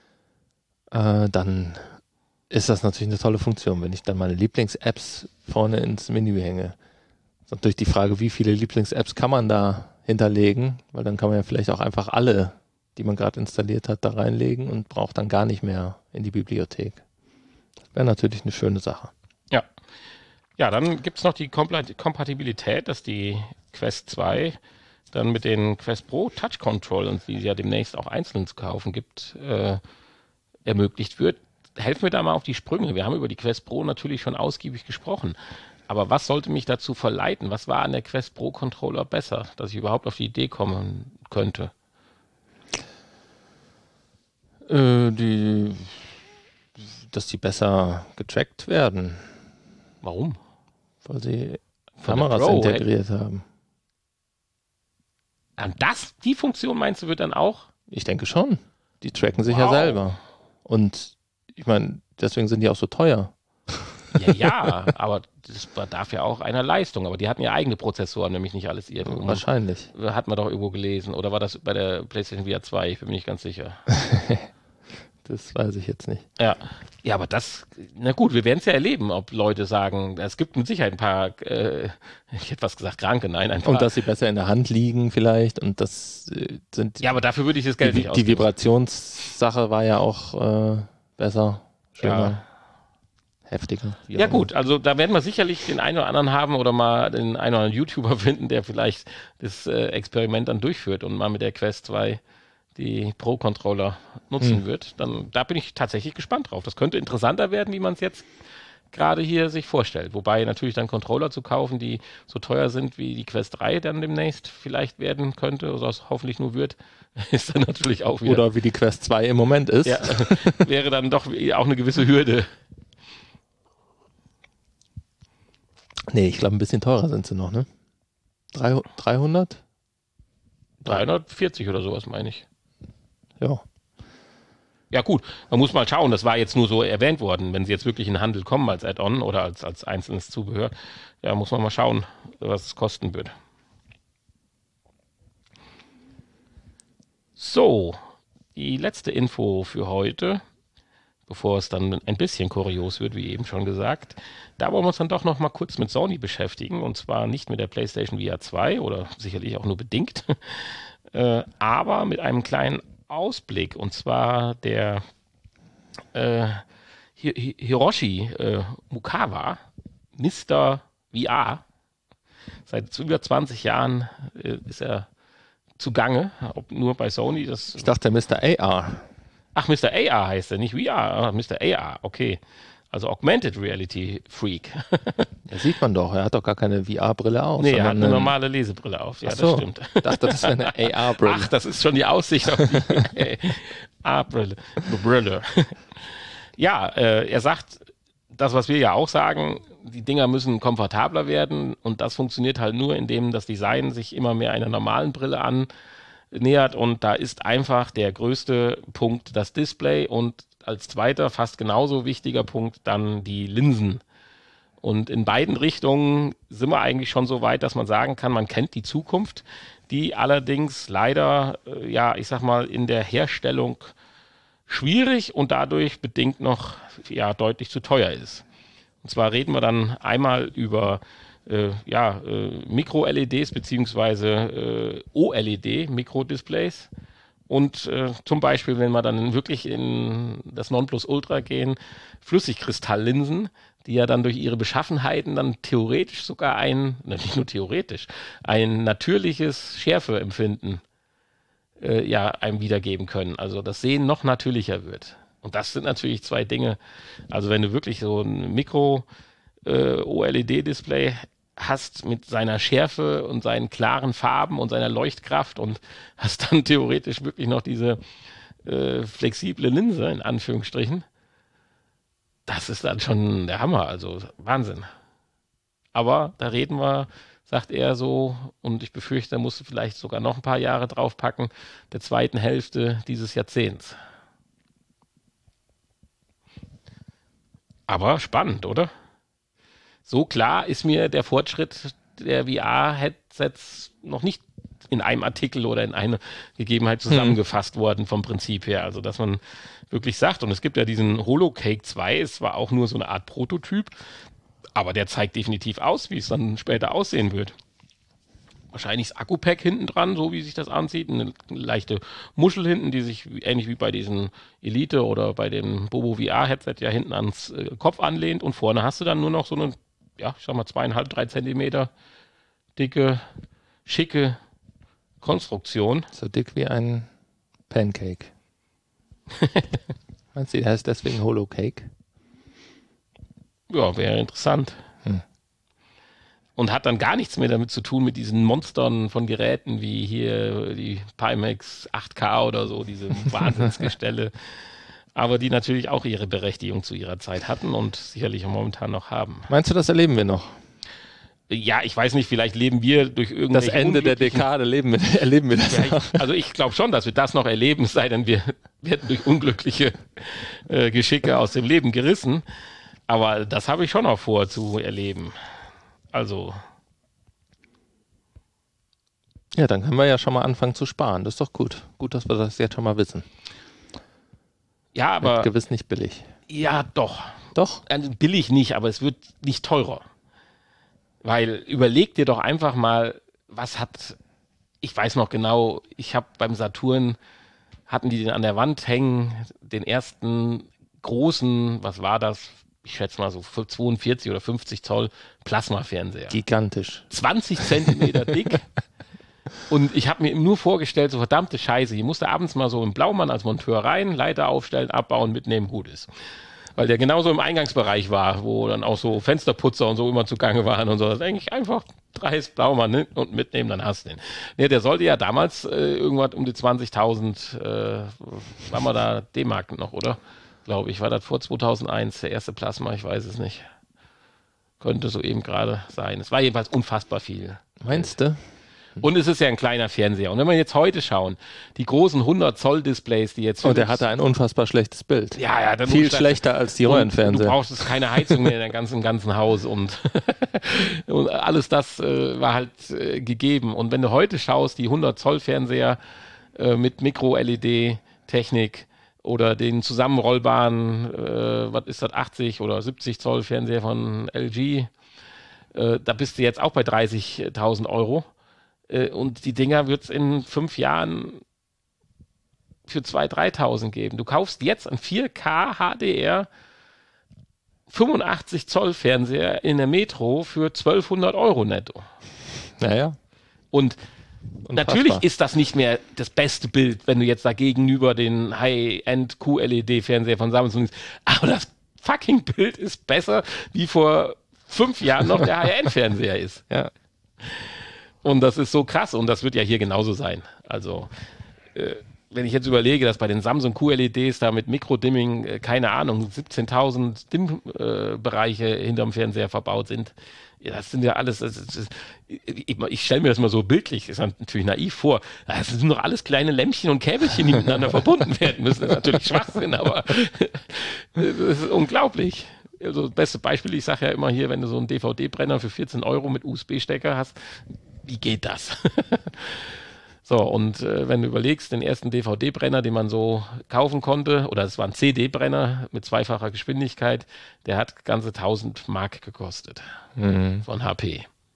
dann ist das natürlich eine tolle Funktion, wenn ich dann meine Lieblings-Apps vorne ins Menü hänge. Das ist natürlich die Frage, wie viele Lieblings-Apps kann man da hinterlegen, weil dann kann man ja vielleicht auch einfach alle, die man gerade installiert hat, da reinlegen und braucht dann gar nicht mehr in die Bibliothek. Das wäre natürlich eine schöne Sache. Ja. Ja, dann gibt es noch die Kompatibilität, dass die Quest 2 dann mit den Quest Pro Touch Controllern, die es ja demnächst auch einzeln zu kaufen gibt, ermöglicht wird. Helfen wir da mal auf die Sprünge. Wir haben über die Quest Pro natürlich schon ausgiebig gesprochen. Aber was sollte mich dazu verleiten? Was war an der Quest Pro Controller besser, dass ich überhaupt auf die Idee kommen könnte? Dass die besser getrackt werden. Warum? Weil sie Von der Kameras Pro, integriert haben. Und die Funktion meinst du wird dann auch? Ich denke schon. Die tracken sich ja selber. Und ich meine, deswegen sind die auch so teuer. Ja, aber das bedarf ja auch einer Leistung. Aber die hatten ja eigene Prozessoren, nämlich nicht alles irgendwo. Wahrscheinlich. Hat man doch irgendwo gelesen. Oder war das bei der PlayStation VR 2? Ich bin mir nicht ganz sicher. Das weiß ich jetzt nicht. Ja, aber das, na gut, wir werden es ja erleben, ob Leute sagen, es gibt mit Sicherheit ein paar, ich hätte was gesagt, Kranke, nein, ein paar. Und dass sie besser in der Hand liegen vielleicht und das sind... Ja, aber dafür würde ich das Geld nicht ausgeben. Die Vibrationssache war ja auch besser, schöner, heftiger. Ja gut, also da werden wir sicherlich den einen oder anderen haben oder mal den einen oder anderen YouTuber finden, der vielleicht das Experiment dann durchführt und mal mit der Quest 2 die Pro-Controller nutzen wird, dann da bin ich tatsächlich gespannt drauf. Das könnte interessanter werden, wie man es jetzt gerade hier sich vorstellt. Wobei natürlich dann Controller zu kaufen, die so teuer sind wie die Quest 3 dann demnächst vielleicht werden könnte, oder es hoffentlich nur wird, ist dann natürlich auch wieder... Oder wie die Quest 2 im Moment ist. Ja, wäre dann doch auch eine gewisse Hürde. Nee, ich glaube ein bisschen teurer sind sie noch, ne? 300? 340 oder sowas, meine ich. Ja. Ja gut, man muss mal schauen, das war jetzt nur so erwähnt worden, wenn sie jetzt wirklich in den Handel kommen als Add-on oder als einzelnes Zubehör, ja, muss man mal schauen, was es kosten wird. So, die letzte Info für heute, bevor es dann ein bisschen kurios wird, wie eben schon gesagt. Da wollen wir uns dann doch noch mal kurz mit Sony beschäftigen, und zwar nicht mit der PlayStation VR 2 oder sicherlich auch nur bedingt, aber mit einem kleinen Ausblick, und zwar der Hiroshi Mukawa, Mr. VR. Seit über 20 Jahren ist er zugange, ob nur bei Sony. Ich dachte Mr. AR. Ach, Mr. AR heißt er, nicht VR, Mr. AR, okay. Also Augmented Reality Freak. Ja, sieht man doch, er hat doch gar keine VR-Brille auf. Nee, er hat eine normale Lesebrille auf, ja, so, das stimmt. Ich dachte, das wäre eine AR-Brille. Ach, das ist schon die Aussicht auf die AR-Brille. Ja, er sagt, das, was wir ja auch sagen, die Dinger müssen komfortabler werden, und das funktioniert halt nur, indem das Design sich immer mehr einer normalen Brille annähert, und da ist einfach der größte Punkt das Display und als zweiter, fast genauso wichtiger Punkt, dann die Linsen. Und in beiden Richtungen sind wir eigentlich schon so weit, dass man sagen kann, man kennt die Zukunft, die allerdings leider, ja, ich sag mal, in der Herstellung schwierig und dadurch bedingt noch, ja, deutlich zu teuer ist. Und zwar reden wir dann einmal über Mikro-LEDs beziehungsweise OLED, Mikrodisplays. Und zum Beispiel, wenn wir dann wirklich in das Nonplusultra gehen, Flüssigkristalllinsen, die ja dann durch ihre Beschaffenheiten dann theoretisch sogar nicht nur theoretisch, ein natürliches Schärfeempfinden einem wiedergeben können. Also das Sehen noch natürlicher wird. Und das sind natürlich zwei Dinge. Also wenn du wirklich so ein Mikro-OLED-Display hast mit seiner Schärfe und seinen klaren Farben und seiner Leuchtkraft und hast dann theoretisch wirklich noch diese flexible Linse in Anführungsstrichen, das ist dann schon der Hammer, also Wahnsinn. Aber da reden wir, sagt er so, und ich befürchte, da musst du vielleicht sogar noch ein paar Jahre draufpacken, der zweiten Hälfte dieses Jahrzehnts. Aber spannend, oder? So klar ist mir der Fortschritt der VR-Headsets noch nicht in einem Artikel oder in einer Gegebenheit zusammengefasst worden vom Prinzip her. Also, dass man wirklich sagt, und es gibt ja diesen HoloCake 2, es war auch nur so eine Art Prototyp, aber der zeigt definitiv aus, wie es dann später aussehen wird. Wahrscheinlich das Akku-Pack hinten dran, so wie sich das ansieht, eine leichte Muschel hinten, die sich ähnlich wie bei diesen Elite oder bei dem Bobo VR-Headset ja hinten ans Kopf anlehnt, und vorne hast du dann nur noch so eine, ja, ich sag mal 2,5, 3 Zentimeter dicke, schicke Konstruktion. So dick wie ein Pancake. Meinst du, der heißt deswegen HoloCake? Ja, wäre interessant. Und hat dann gar nichts mehr damit zu tun mit diesen Monstern von Geräten wie hier die Pimax 8K oder so, diese Wahnsinnsgestelle. Aber die natürlich auch ihre Berechtigung zu ihrer Zeit hatten und sicherlich auch momentan noch haben. Meinst du, das erleben wir noch? Ja, ich weiß nicht, vielleicht leben wir durch irgendwelche das Ende der Dekade erleben wir das. Ja, also ich glaube schon, dass wir das noch erleben, es sei denn, wir werden durch unglückliche Geschicke aus dem Leben gerissen. Aber das habe ich schon noch vor zu erleben. Also. Ja, dann können wir ja schon mal anfangen zu sparen. Das ist doch gut. Gut, dass wir das jetzt schon mal wissen. Ja, aber. Wird gewiss nicht billig. Ja, doch. Doch? Also billig nicht, aber es wird nicht teurer. Weil überleg dir doch einfach mal, ich weiß noch genau, ich habe beim Saturn, hatten die den an der Wand hängen, den ersten großen, was war das? Ich schätze mal so 42 oder 50 Zoll Plasmafernseher. Gigantisch. 20 Zentimeter dick. Und ich habe mir nur vorgestellt, so verdammte Scheiße, hier musste abends mal so im Blaumann als Monteur rein, Leiter aufstellen, abbauen, mitnehmen, gut ist. Weil der genauso im Eingangsbereich war, wo dann auch so Fensterputzer und so immer zugange waren und so. Das ist eigentlich einfach dreist Blaumann und mitnehmen, dann hast du den. Ne, der sollte ja damals irgendwas um die 20.000, war mal da D-Mark noch, oder? Glaube ich, war das vor 2001 der erste Plasma, ich weiß es nicht. Könnte so eben gerade sein. Es war jedenfalls unfassbar viel. Meinst du? Und es ist ja ein kleiner Fernseher. Und wenn wir jetzt heute schauen, die großen 100-Zoll-Displays, die jetzt... Und der hatte ein unfassbar schlechtes Bild. Ja, dann viel schlechter als die Röhrenfernseher. Du brauchst keine Heizung mehr in deinem ganzen Haus und alles das war halt gegeben. Und wenn du heute schaust, die 100-Zoll-Fernseher mit Mikro-LED-Technik oder den zusammenrollbaren, was ist das, 80 oder 70 Zoll Fernseher von LG, da bist du jetzt auch bei 30.000 Euro. Und die Dinger wird es in 5 Jahren für 2.000, 3.000 geben. Du kaufst jetzt einen 4K HDR 85 Zoll Fernseher in der Metro für 1.200 Euro netto. Naja. Und unfassbar. Natürlich ist das nicht mehr das beste Bild, wenn du jetzt da gegenüber den High-End QLED-Fernseher von Samsung siehst. Aber das fucking Bild ist besser, wie vor 5 Jahren noch der High-End-Fernseher ist. Ja. Und das ist so krass und das wird ja hier genauso sein. Also, wenn ich jetzt überlege, dass bei den Samsung QLEDs da mit Mikrodimming, keine Ahnung, 17.000 Dimm-Bereiche hinterm Fernseher verbaut sind, ja, das sind ja alles, ich stelle mir das mal so bildlich, ist natürlich naiv vor, das sind doch alles kleine Lämpchen und Käbelchen, die miteinander verbunden werden müssen. Das ist natürlich Schwachsinn, aber das ist unglaublich. Also das beste Beispiel, ich sage ja immer hier, wenn du so einen DVD-Brenner für 14 Euro mit USB-Stecker hast, wie geht das? So, und wenn du überlegst, den ersten DVD-Brenner, den man so kaufen konnte, oder es war ein CD-Brenner mit zweifacher Geschwindigkeit, der hat ganze 1.000 Mark gekostet von HP.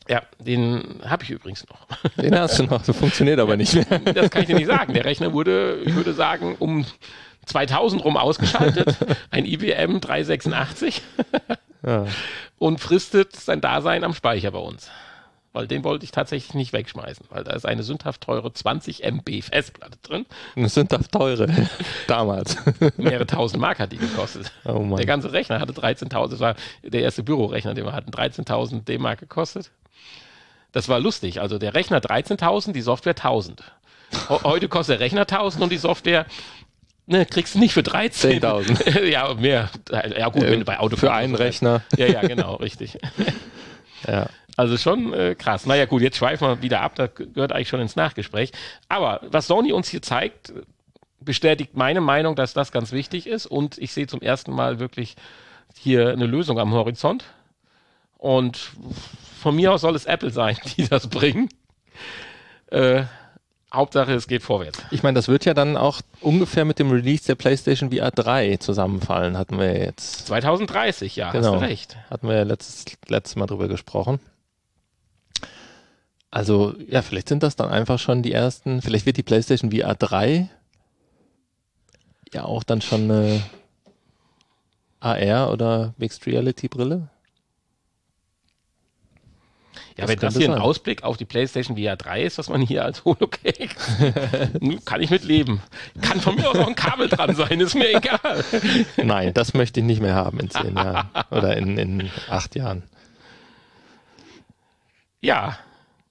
Ja, den habe ich übrigens noch. Den hast du noch, das funktioniert aber nicht mehr. Das kann ich dir nicht sagen. Der Rechner wurde, ich würde sagen, um 2000 rum ausgeschaltet. Ein IBM 386. Ja. Und fristet sein Dasein am Speicher bei uns. Weil den wollte ich tatsächlich nicht wegschmeißen, weil da ist eine sündhaft teure 20 MB Festplatte drin. Eine sündhaft teure, damals. Mehrere tausend Mark hat die gekostet. Oh Mann. Der ganze Rechner hatte 13.000, das war der erste Bürorechner, den wir hatten, 13.000 D-Mark gekostet. Das war lustig, also der Rechner 13.000, die Software 1.000. Heute kostet der Rechner 1.000 und die Software... Ne, kriegst du nicht für 13. 10.000. Ja, mehr. Ja gut, wenn du bei Auto für einen Rechner. Ja, genau, richtig. Ja. Also schon krass. Naja gut, jetzt schweifen wir wieder ab, das gehört eigentlich schon ins Nachgespräch. Aber was Sony uns hier zeigt, bestätigt meine Meinung, dass das ganz wichtig ist. Und ich sehe zum ersten Mal wirklich hier eine Lösung am Horizont. Und von mir aus soll es Apple sein, die das bringen. Hauptsache, es geht vorwärts. Ich meine, das wird ja dann auch ungefähr mit dem Release der PlayStation VR 3 zusammenfallen, hatten wir jetzt. 2030, ja, Genau. hast du recht. Hatten wir ja letztes Mal drüber gesprochen. Also, ja, vielleicht sind das dann einfach schon die ersten, vielleicht wird die PlayStation VR 3 ja auch dann schon eine AR oder Mixed Reality Brille. Ja, Das wenn das könnte hier ein sein. Ausblick auf die PlayStation VR 3 ist, was man hier als Holocake, kann ich mit leben. Kann von mir aus auch ein Kabel dran sein, ist mir egal. Nein, das möchte ich nicht mehr haben in 10 Jahren oder in 8 Jahren. Ja,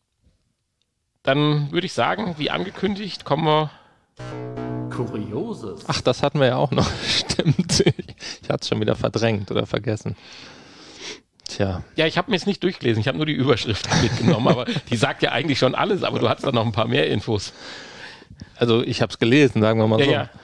dann würde ich sagen, wie angekündigt, kommen wir... Kurioses. Ach, das hatten wir ja auch noch. Stimmt. Ich hatte es schon wieder verdrängt oder vergessen. Tja. Ja, ich habe mir jetzt nicht durchgelesen, ich habe nur die Überschrift mitgenommen, aber die sagt ja eigentlich schon alles, aber du hast da noch ein paar mehr Infos. Also ich habe es gelesen, sagen wir mal so. Ja.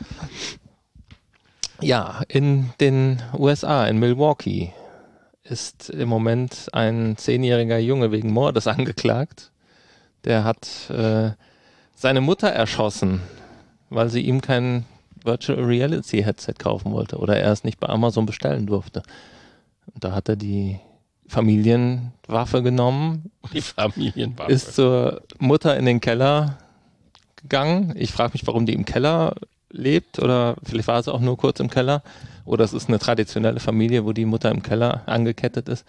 Ja, in den USA, in Milwaukee, ist im Moment ein 10-jähriger Junge wegen Mordes angeklagt. Der hat seine Mutter erschossen, weil sie ihm kein Virtual Reality Headset kaufen wollte oder er es nicht bei Amazon bestellen durfte. Und da hat er die Familienwaffe genommen, Die Familienwaffe. ist zur Mutter in den Keller gegangen. Ich frage mich, warum die im Keller lebt oder vielleicht war es auch nur kurz im Keller oder es ist eine traditionelle Familie, wo die Mutter im Keller angekettet ist.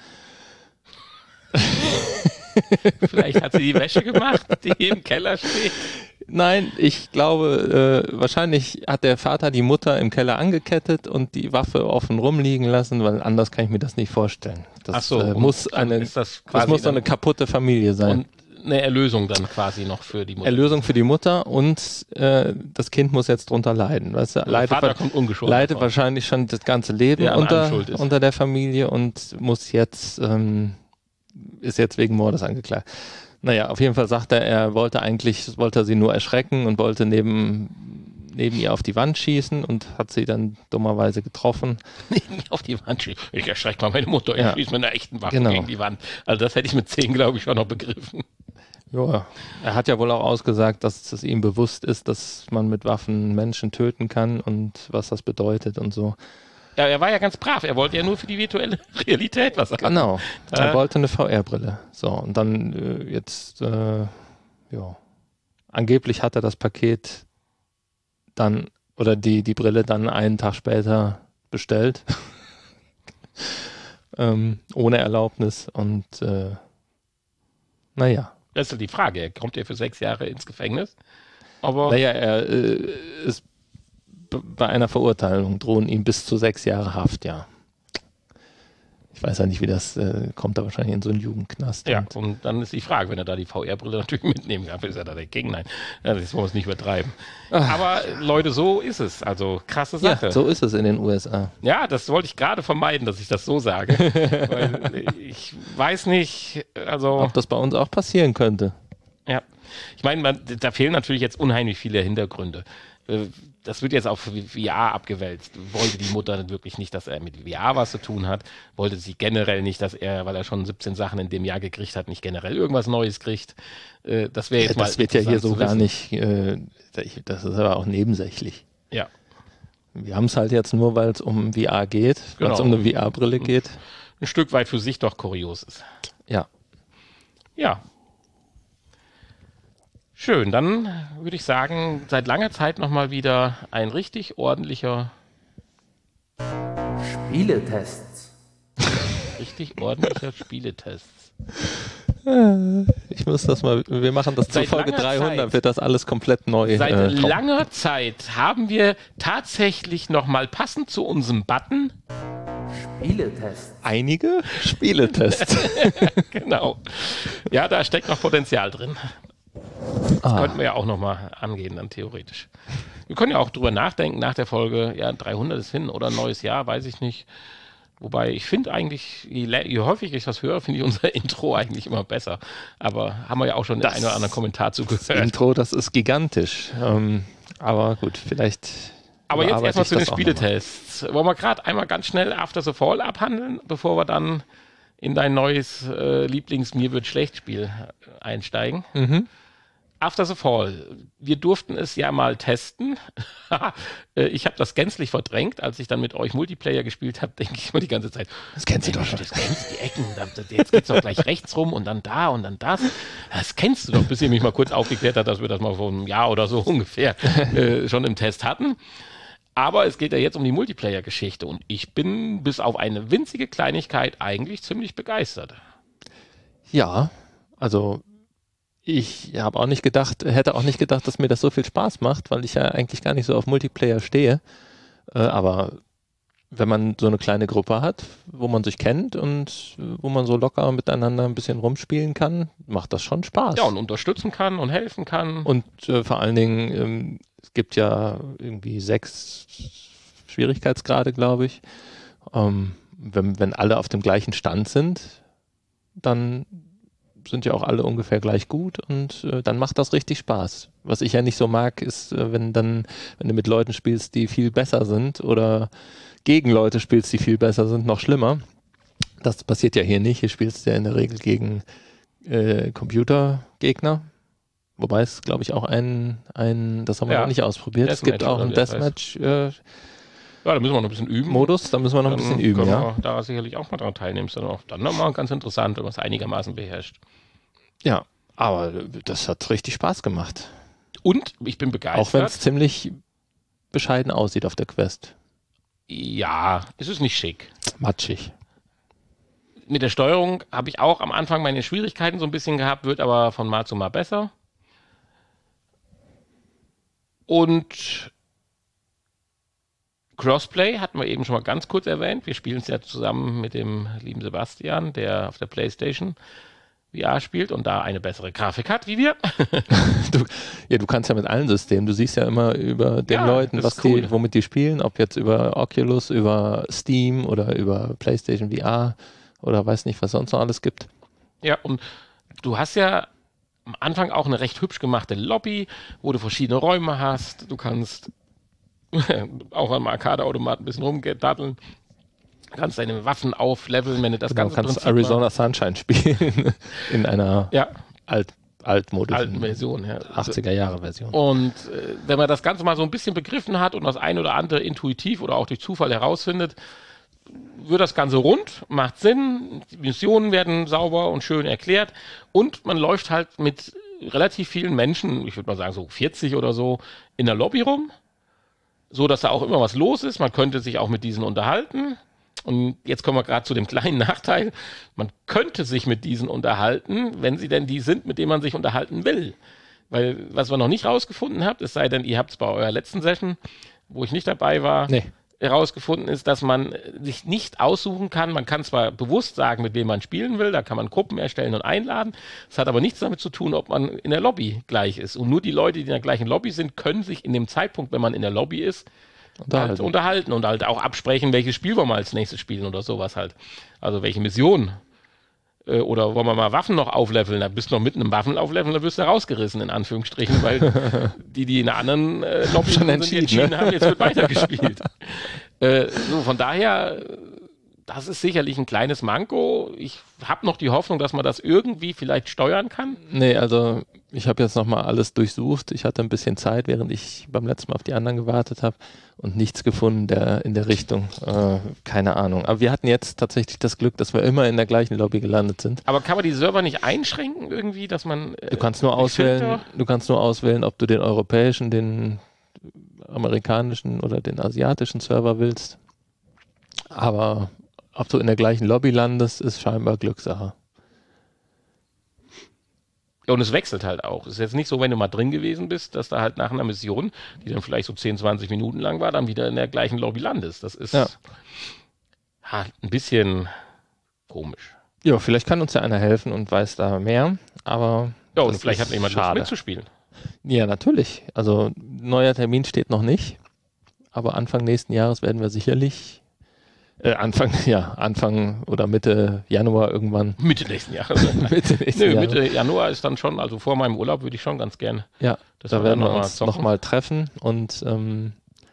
Vielleicht hat sie die Wäsche gemacht, die im Keller steht. Nein, ich glaube, wahrscheinlich hat der Vater die Mutter im Keller angekettet und die Waffe offen rumliegen lassen, weil anders kann ich mir das nicht vorstellen. Das Ach so, muss dann eine, ist das das quasi muss doch dann- eine kaputte Familie sein. Und eine Erlösung dann quasi noch für die Mutter. Erlösung für die Mutter und das Kind muss jetzt drunter leiden. Weißt du? Der Vater kommt ungeschoren leidet davon. wahrscheinlich schon das ganze Leben Der an allem schuld ist. unter der Familie und muss jetzt ist jetzt wegen Mordes angeklagt. Naja, auf jeden Fall sagt er wollte er sie nur erschrecken und wollte neben ihr auf die Wand schießen und hat sie dann dummerweise getroffen. Nicht auf die Wand schießen. Ich erschrecke mal meine Mutter, ich Ja. schieße mit einer echten Waffe Genau. gegen die Wand. Also das hätte ich mit 10, glaube ich, schon noch begriffen. Ja, er hat ja wohl auch ausgesagt, dass es ihm bewusst ist, dass man mit Waffen Menschen töten kann und was das bedeutet und so. Ja, er war ja ganz brav. Er wollte ja nur für die virtuelle Realität was sagen. Genau, er wollte eine VR-Brille. So, und dann angeblich hat er das Paket dann, oder die Brille dann einen Tag später bestellt. Ohne Erlaubnis und naja. Das ist die Frage. Er kommt ja für 6 Jahre ins Gefängnis. Aber Naja, er ist bei einer Verurteilung drohen ihm bis zu 6 Jahre Haft, ja. Ich weiß ja nicht, wie das kommt, da wahrscheinlich in so einen Jugendknast. ja, und dann ist die Frage, wenn er da die VR-Brille natürlich mitnehmen kann, ist er da dagegen? Nein, das wollen wir es nicht übertreiben. Aber Leute, so ist es. Also krasse Sache. Ja, so ist es in den USA. Ja, das wollte ich gerade vermeiden, dass ich das so sage. Weil ich weiß nicht, also... Ob das bei uns auch passieren könnte. Ja, ich meine, da fehlen natürlich jetzt unheimlich viele Hintergründe. Das wird jetzt auf VR abgewälzt. Wollte die Mutter dann wirklich nicht, dass er mit VR was zu tun hat? Wollte sie generell nicht, dass er, weil er schon 17 Sachen in dem Jahr gekriegt hat, nicht generell irgendwas Neues kriegt? Das wäre jetzt mal Das wird ja hier interessant so zu gar wissen. nicht, das ist aber auch nebensächlich. Ja, Wir haben es halt jetzt nur, weil es um VR geht, weil es Genau. um eine VR-Brille geht. ein Stück weit für sich doch kurios ist. Ja. Ja. Schön, dann würde ich sagen, seit langer Zeit nochmal wieder ein richtig ordentlicher Spieletests. Spieletests. Ich muss das mal, wir machen das zu Folge 300, wird das alles komplett neu. Seit langer Zeit haben wir tatsächlich nochmal passend zu unserem Button Spieletests. Einige Spieletests. Genau. Ja, da steckt noch Potenzial drin. Das könnten wir ja auch nochmal angehen, dann theoretisch. Wir können ja auch drüber nachdenken nach der Folge, ja, 300 ist hin oder ein neues Jahr, weiß ich nicht. Wobei ich finde eigentlich, je häufiger ich das höre, finde ich unser Intro eigentlich immer besser. Aber haben wir ja auch schon den einen oder anderen Kommentar zugehört. Das Intro, das ist gigantisch. Aber gut, vielleicht. Aber jetzt erstmal zu den Spieletests. Wollen wir gerade einmal ganz schnell After the Fall abhandeln, bevor wir dann in dein neues Lieblings-Mir-wird-schlecht-Spiel einsteigen? Mhm. After the Fall. Wir durften es ja mal testen. Ich habe das gänzlich verdrängt. Als ich dann mit euch Multiplayer gespielt habe, denke ich mal die ganze Zeit, Das kennst du doch schon. das kennst du, die Ecken, jetzt geht's doch gleich rechts rum und dann da und dann das. Das kennst du doch, bis ihr mich mal kurz aufgeklärt habt, dass wir das mal vor einem Jahr oder so ungefähr schon im Test hatten. Aber es geht ja jetzt um die Multiplayer-Geschichte und ich bin bis auf eine winzige Kleinigkeit eigentlich ziemlich begeistert. Ja, also ich hätte auch nicht gedacht, dass mir das so viel Spaß macht, weil ich ja eigentlich gar nicht so auf Multiplayer stehe. Aber wenn man so eine kleine Gruppe hat, wo man sich kennt und wo man so locker miteinander ein bisschen rumspielen kann, macht das schon Spaß. Ja, und unterstützen kann und helfen kann. Und vor allen Dingen, es gibt ja irgendwie 6 Schwierigkeitsgrade, glaube ich. Wenn alle auf dem gleichen Stand sind, dann sind ja auch alle ungefähr gleich gut und dann macht das richtig Spaß. Was ich ja nicht so mag, ist, wenn du mit Leuten spielst, die viel besser sind oder gegen Leute spielst, die viel besser sind, noch schlimmer. Das passiert ja hier nicht. Hier spielst du ja in der Regel gegen Computergegner. Wobei es, glaube ich, auch das haben wir noch nicht ausprobiert. Es gibt auch einen Deathmatch ja, da müssen wir noch ein bisschen üben. Modus, da müssen wir noch ein bisschen üben, ja. Wir da sicherlich auch mal dran teilnehmen. Ist dann nochmal ganz interessant, wenn man es einigermaßen beherrscht. Ja, aber das hat richtig Spaß gemacht. Und ich bin begeistert. Auch wenn es ziemlich bescheiden aussieht auf der Quest. Ja, es ist nicht schick. Matschig. Mit der Steuerung habe ich auch am Anfang meine Schwierigkeiten so ein bisschen gehabt, wird aber von Mal zu Mal besser. Und Crossplay hatten wir eben schon mal ganz kurz erwähnt. Wir spielen es ja zusammen mit dem lieben Sebastian, der auf der PlayStation VR spielt und da eine bessere Grafik hat, wie wir. Du kannst ja mit allen Systemen, du siehst ja immer über den Leuten, womit die spielen, ob jetzt über Oculus, über Steam oder über PlayStation VR oder weiß nicht, was sonst noch alles gibt. Ja, und du hast ja am Anfang auch eine recht hübsch gemachte Lobby, wo du verschiedene Räume hast. Du kannst auch am Arcade-Automat ein bisschen rumdatteln. Du kannst deine Waffen aufleveln, wenn du das Ganze kannst Prinzip Arizona Sunshine spielen in einer Altmodus. Alten Version, ja. 80er-Jahre-Version. Und wenn man das Ganze mal so ein bisschen begriffen hat und das ein oder andere intuitiv oder auch durch Zufall herausfindet, wird das Ganze rund, macht Sinn, die Missionen werden sauber und schön erklärt und man läuft halt mit relativ vielen Menschen, ich würde mal sagen so 40 oder so, in der Lobby rum, so dass da auch immer was los ist. Man könnte sich auch mit diesen unterhalten. Und jetzt kommen wir gerade zu dem kleinen Nachteil. Man könnte sich mit diesen unterhalten, wenn sie denn die sind, mit denen man sich unterhalten will. Weil, was wir noch nicht rausgefunden habt, es sei denn, ihr habt es bei eurer letzten Session, wo ich nicht dabei war, herausgefunden ist, dass man sich nicht aussuchen kann. Man kann zwar bewusst sagen, mit wem man spielen will, da kann man Gruppen erstellen und einladen. Das hat aber nichts damit zu tun, ob man in der Lobby gleich ist. Und nur die Leute, die in der gleichen Lobby sind, können sich in dem Zeitpunkt, wenn man in der Lobby ist, unterhalten und halt auch absprechen, welches Spiel wollen wir als nächstes spielen oder sowas halt. Also welche Mission. Oder wollen wir mal Waffen noch aufleveln? Da bist du noch mitten im Waffenaufleveln, da wirst du rausgerissen, in Anführungsstrichen, weil die in einer anderen Lobby schon entschieden haben, jetzt wird weitergespielt. Von daher das ist sicherlich ein kleines Manko. Ich habe noch die Hoffnung, dass man das irgendwie vielleicht steuern kann. Nee, also ich habe jetzt nochmal alles durchsucht. Ich hatte ein bisschen Zeit, während ich beim letzten Mal auf die anderen gewartet habe und nichts gefunden in der Richtung. Keine Ahnung. Aber wir hatten jetzt tatsächlich das Glück, dass wir immer in der gleichen Lobby gelandet sind. Aber kann man die Server nicht einschränken irgendwie, dass man... Du kannst nur auswählen, ob du den europäischen, den amerikanischen oder den asiatischen Server willst. Aber ob du in der gleichen Lobby landest, ist scheinbar Glückssache. Und es wechselt halt auch. Es ist jetzt nicht so, wenn du mal drin gewesen bist, dass da halt nach einer Mission, die dann vielleicht so 10, 20 Minuten lang war, dann wieder in der gleichen Lobby landest. Das ist ein bisschen komisch. Ja, vielleicht kann uns ja einer helfen und weiß da mehr, aber ja, und vielleicht hat jemand Lust mitzuspielen. Ja, natürlich. Also neuer Termin steht noch nicht, aber Anfang nächsten Jahres werden wir sicherlich Anfang oder Mitte Januar irgendwann. Mitte nächsten Jahres. Mitte Januar ist dann schon, also vor meinem Urlaub würde ich schon ganz gerne. Ja, da werden wir uns nochmal treffen und im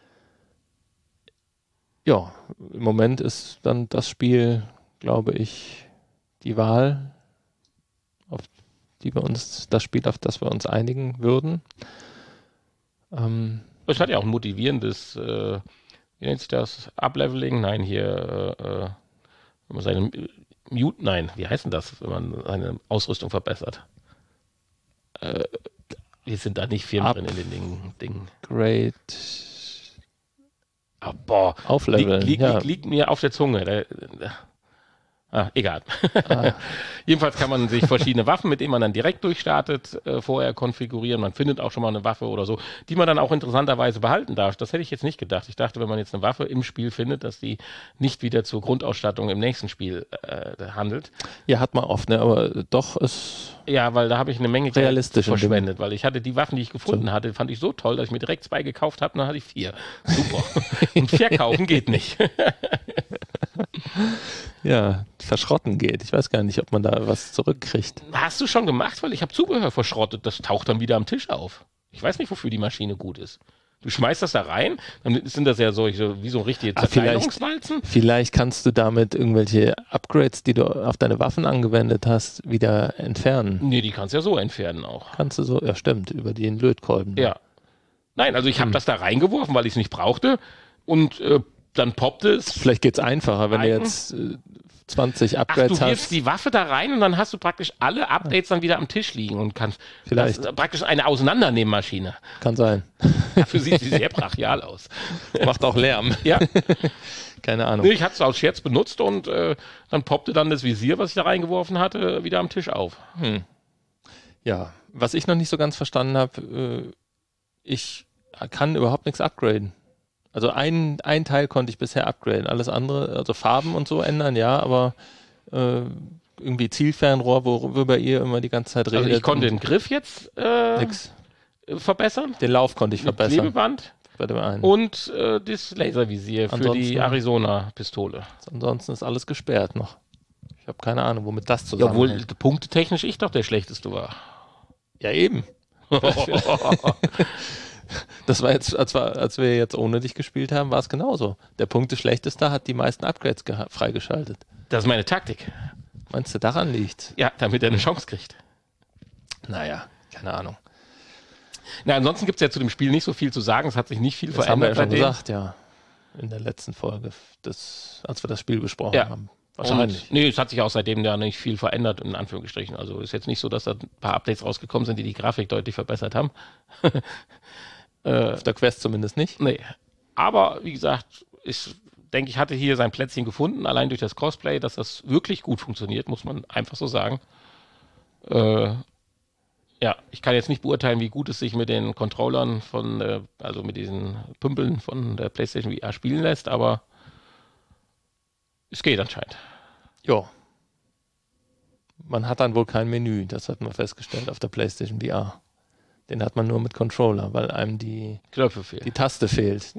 Moment ist dann das Spiel, glaube ich, die Wahl, auf das wir uns einigen würden. Es hat ja auch ein motivierendes wie nennt sich das? Upleveling? Nein, hier wenn man seine wie heißt denn das, wenn man seine Ausrüstung verbessert? Wir sind da nicht firm drin in den Dingen. Great. Aufleveln. Liegt mir auf der Zunge. Egal. Jedenfalls kann man sich verschiedene Waffen, mit denen man dann direkt durchstartet, vorher konfigurieren. Man findet auch schon mal eine Waffe oder so, die man dann auch interessanterweise behalten darf. Das hätte ich jetzt nicht gedacht. Ich dachte, wenn man jetzt eine Waffe im Spiel findet, dass die nicht wieder zur Grundausstattung im nächsten Spiel handelt. Ja, hat man oft, ne? Aber doch ist... Ja, weil da habe ich eine Menge Geld verschwendet, weil ich hatte die Waffen, die ich gefunden hatte, fand ich so toll, dass ich mir direkt 2 gekauft habe, dann hatte ich 4. Super. Und verkaufen geht nicht. Ja, verschrotten geht. Ich weiß gar nicht, ob man da was zurückkriegt. Hast du schon gemacht? Weil ich habe Zubehör verschrottet. Das taucht dann wieder am Tisch auf. Ich weiß nicht, wofür die Maschine gut ist. Du schmeißt das da rein, dann sind das ja solche, wie so richtige Zerteilungswalzen. Vielleicht kannst du damit irgendwelche Upgrades, die du auf deine Waffen angewendet hast, wieder entfernen. Nee, die kannst du ja so entfernen auch. Kannst du so, ja stimmt, über den Lötkolben. Ja. Nein, also ich habe das da reingeworfen, weil ich es nicht brauchte und dann poppte es. Vielleicht geht es einfacher, wenn du jetzt 20 Upgrades hast. Du wirfst die Waffe da rein und dann hast du praktisch alle Updates dann wieder am Tisch liegen und kannst praktisch eine Auseinandernehmmaschine. Kann sein. Dafür sieht sie sehr brachial aus. Macht auch Lärm. Ja. Keine Ahnung. Nee, ich hatte es aus Scherz benutzt und dann poppte dann das Visier, was ich da reingeworfen hatte, wieder am Tisch auf. Ja, was ich noch nicht so ganz verstanden habe, ich kann überhaupt nichts upgraden. Also ein Teil konnte ich bisher upgraden, alles andere, also Farben und so ändern, ja, aber irgendwie Zielfernrohr, worüber ihr immer die ganze Zeit redet. Also ich konnte den Griff jetzt verbessern. Den Lauf konnte ich verbessern. Klebeband bei dem einen. Und das Laservisier für die Arizona-Pistole. Ansonsten ist alles gesperrt noch. Ich habe keine Ahnung, womit das zusammenhängt. Obwohl punktetechnisch ich doch der Schlechteste war. Ja, eben. Das war jetzt, als wir jetzt ohne dich gespielt haben, war es genauso. Der Punkte-Schlechteste hat die meisten Upgrades freigeschaltet. Das ist meine Taktik. Meinst du, daran liegt? Ja, damit er eine Chance kriegt. Naja, keine Ahnung. Na, ansonsten gibt es ja zu dem Spiel nicht so viel zu sagen. Es hat sich nicht viel verändert. Haben wir ja schon gesagt, ja. In der letzten Folge, als wir das Spiel besprochen haben. Wahrscheinlich. Nee, es hat sich auch seitdem ja nicht viel verändert, in Anführungsstrichen. Also ist jetzt nicht so, dass da ein paar Updates rausgekommen sind, die die Grafik deutlich verbessert haben. Auf der Quest zumindest nicht. Nee. Aber wie gesagt, ich denke, ich hatte hier sein Plätzchen gefunden, allein durch das Cosplay, dass das wirklich gut funktioniert, muss man einfach so sagen. Ja, ich kann jetzt nicht beurteilen, wie gut es sich mit den Controllern also mit diesen Pümpeln von der PlayStation VR spielen lässt, aber es geht anscheinend. Ja. Man hat dann wohl kein Menü, das hat man festgestellt auf der PlayStation VR. Den hat man nur mit Controller, weil einem die Knöpfe fehlen. Die Taste fehlt.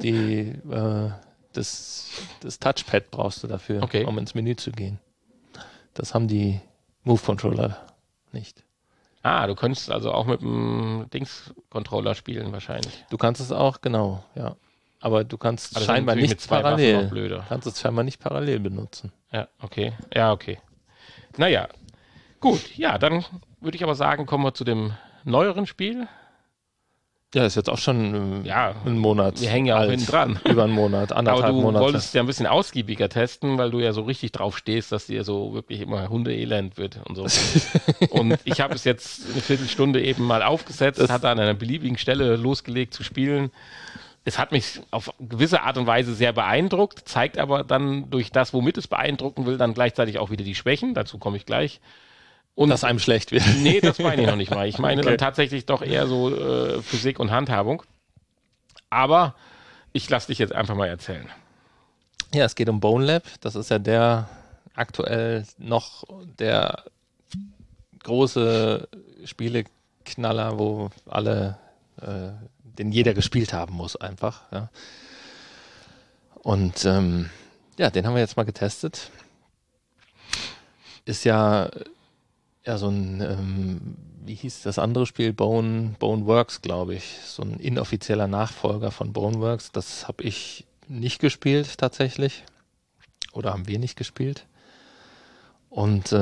Das Touchpad brauchst du dafür, um ins Menü zu gehen. Das haben die Move-Controller nicht. Du könntest also auch mit dem Dings-Controller spielen wahrscheinlich. Du kannst es auch, genau, ja. Aber du kannst Also scheinbar natürlich nicht mit zwei Waffen parallel. noch blöder. Kannst es scheinbar nicht parallel benutzen. Ja, okay. Ja, okay. Naja, gut. Ja, dann würde ich aber sagen, kommen wir zu dem neueren Spiel. Ja, ist jetzt auch schon Ja, ein Monat. wir hängen ja auch alt. hinten dran. Über einen Monat, Aber anderthalb du Monate. wolltest ja ein bisschen ausgiebiger testen, weil du ja so richtig drauf stehst, dass dir so wirklich immer Hundeelend wird und so. Und ich habe es jetzt eine Viertelstunde eben mal aufgesetzt, hatte an einer beliebigen Stelle losgelegt zu spielen. Es hat mich auf gewisse Art und Weise sehr beeindruckt, zeigt aber dann durch das, womit es beeindrucken will, dann gleichzeitig auch wieder die Schwächen. Dazu komme ich gleich. Und Dass einem schlecht wird. nee, das meine ich noch nicht mal. Ich meine Okay. dann tatsächlich doch eher so Physik und Handhabung. Aber ich lasse dich jetzt einfach mal erzählen. Ja, es geht um Bone Lab. Das ist ja der aktuell noch der große Spieleknaller, wo alle, den jeder gespielt haben muss einfach. Ja. Und ja, den haben wir jetzt mal getestet. Ist ja so ein, wie hieß das andere Spiel? Boneworks, glaube ich. So ein inoffizieller Nachfolger von Boneworks. Das habe ich nicht gespielt tatsächlich. Oder haben wir nicht gespielt. Und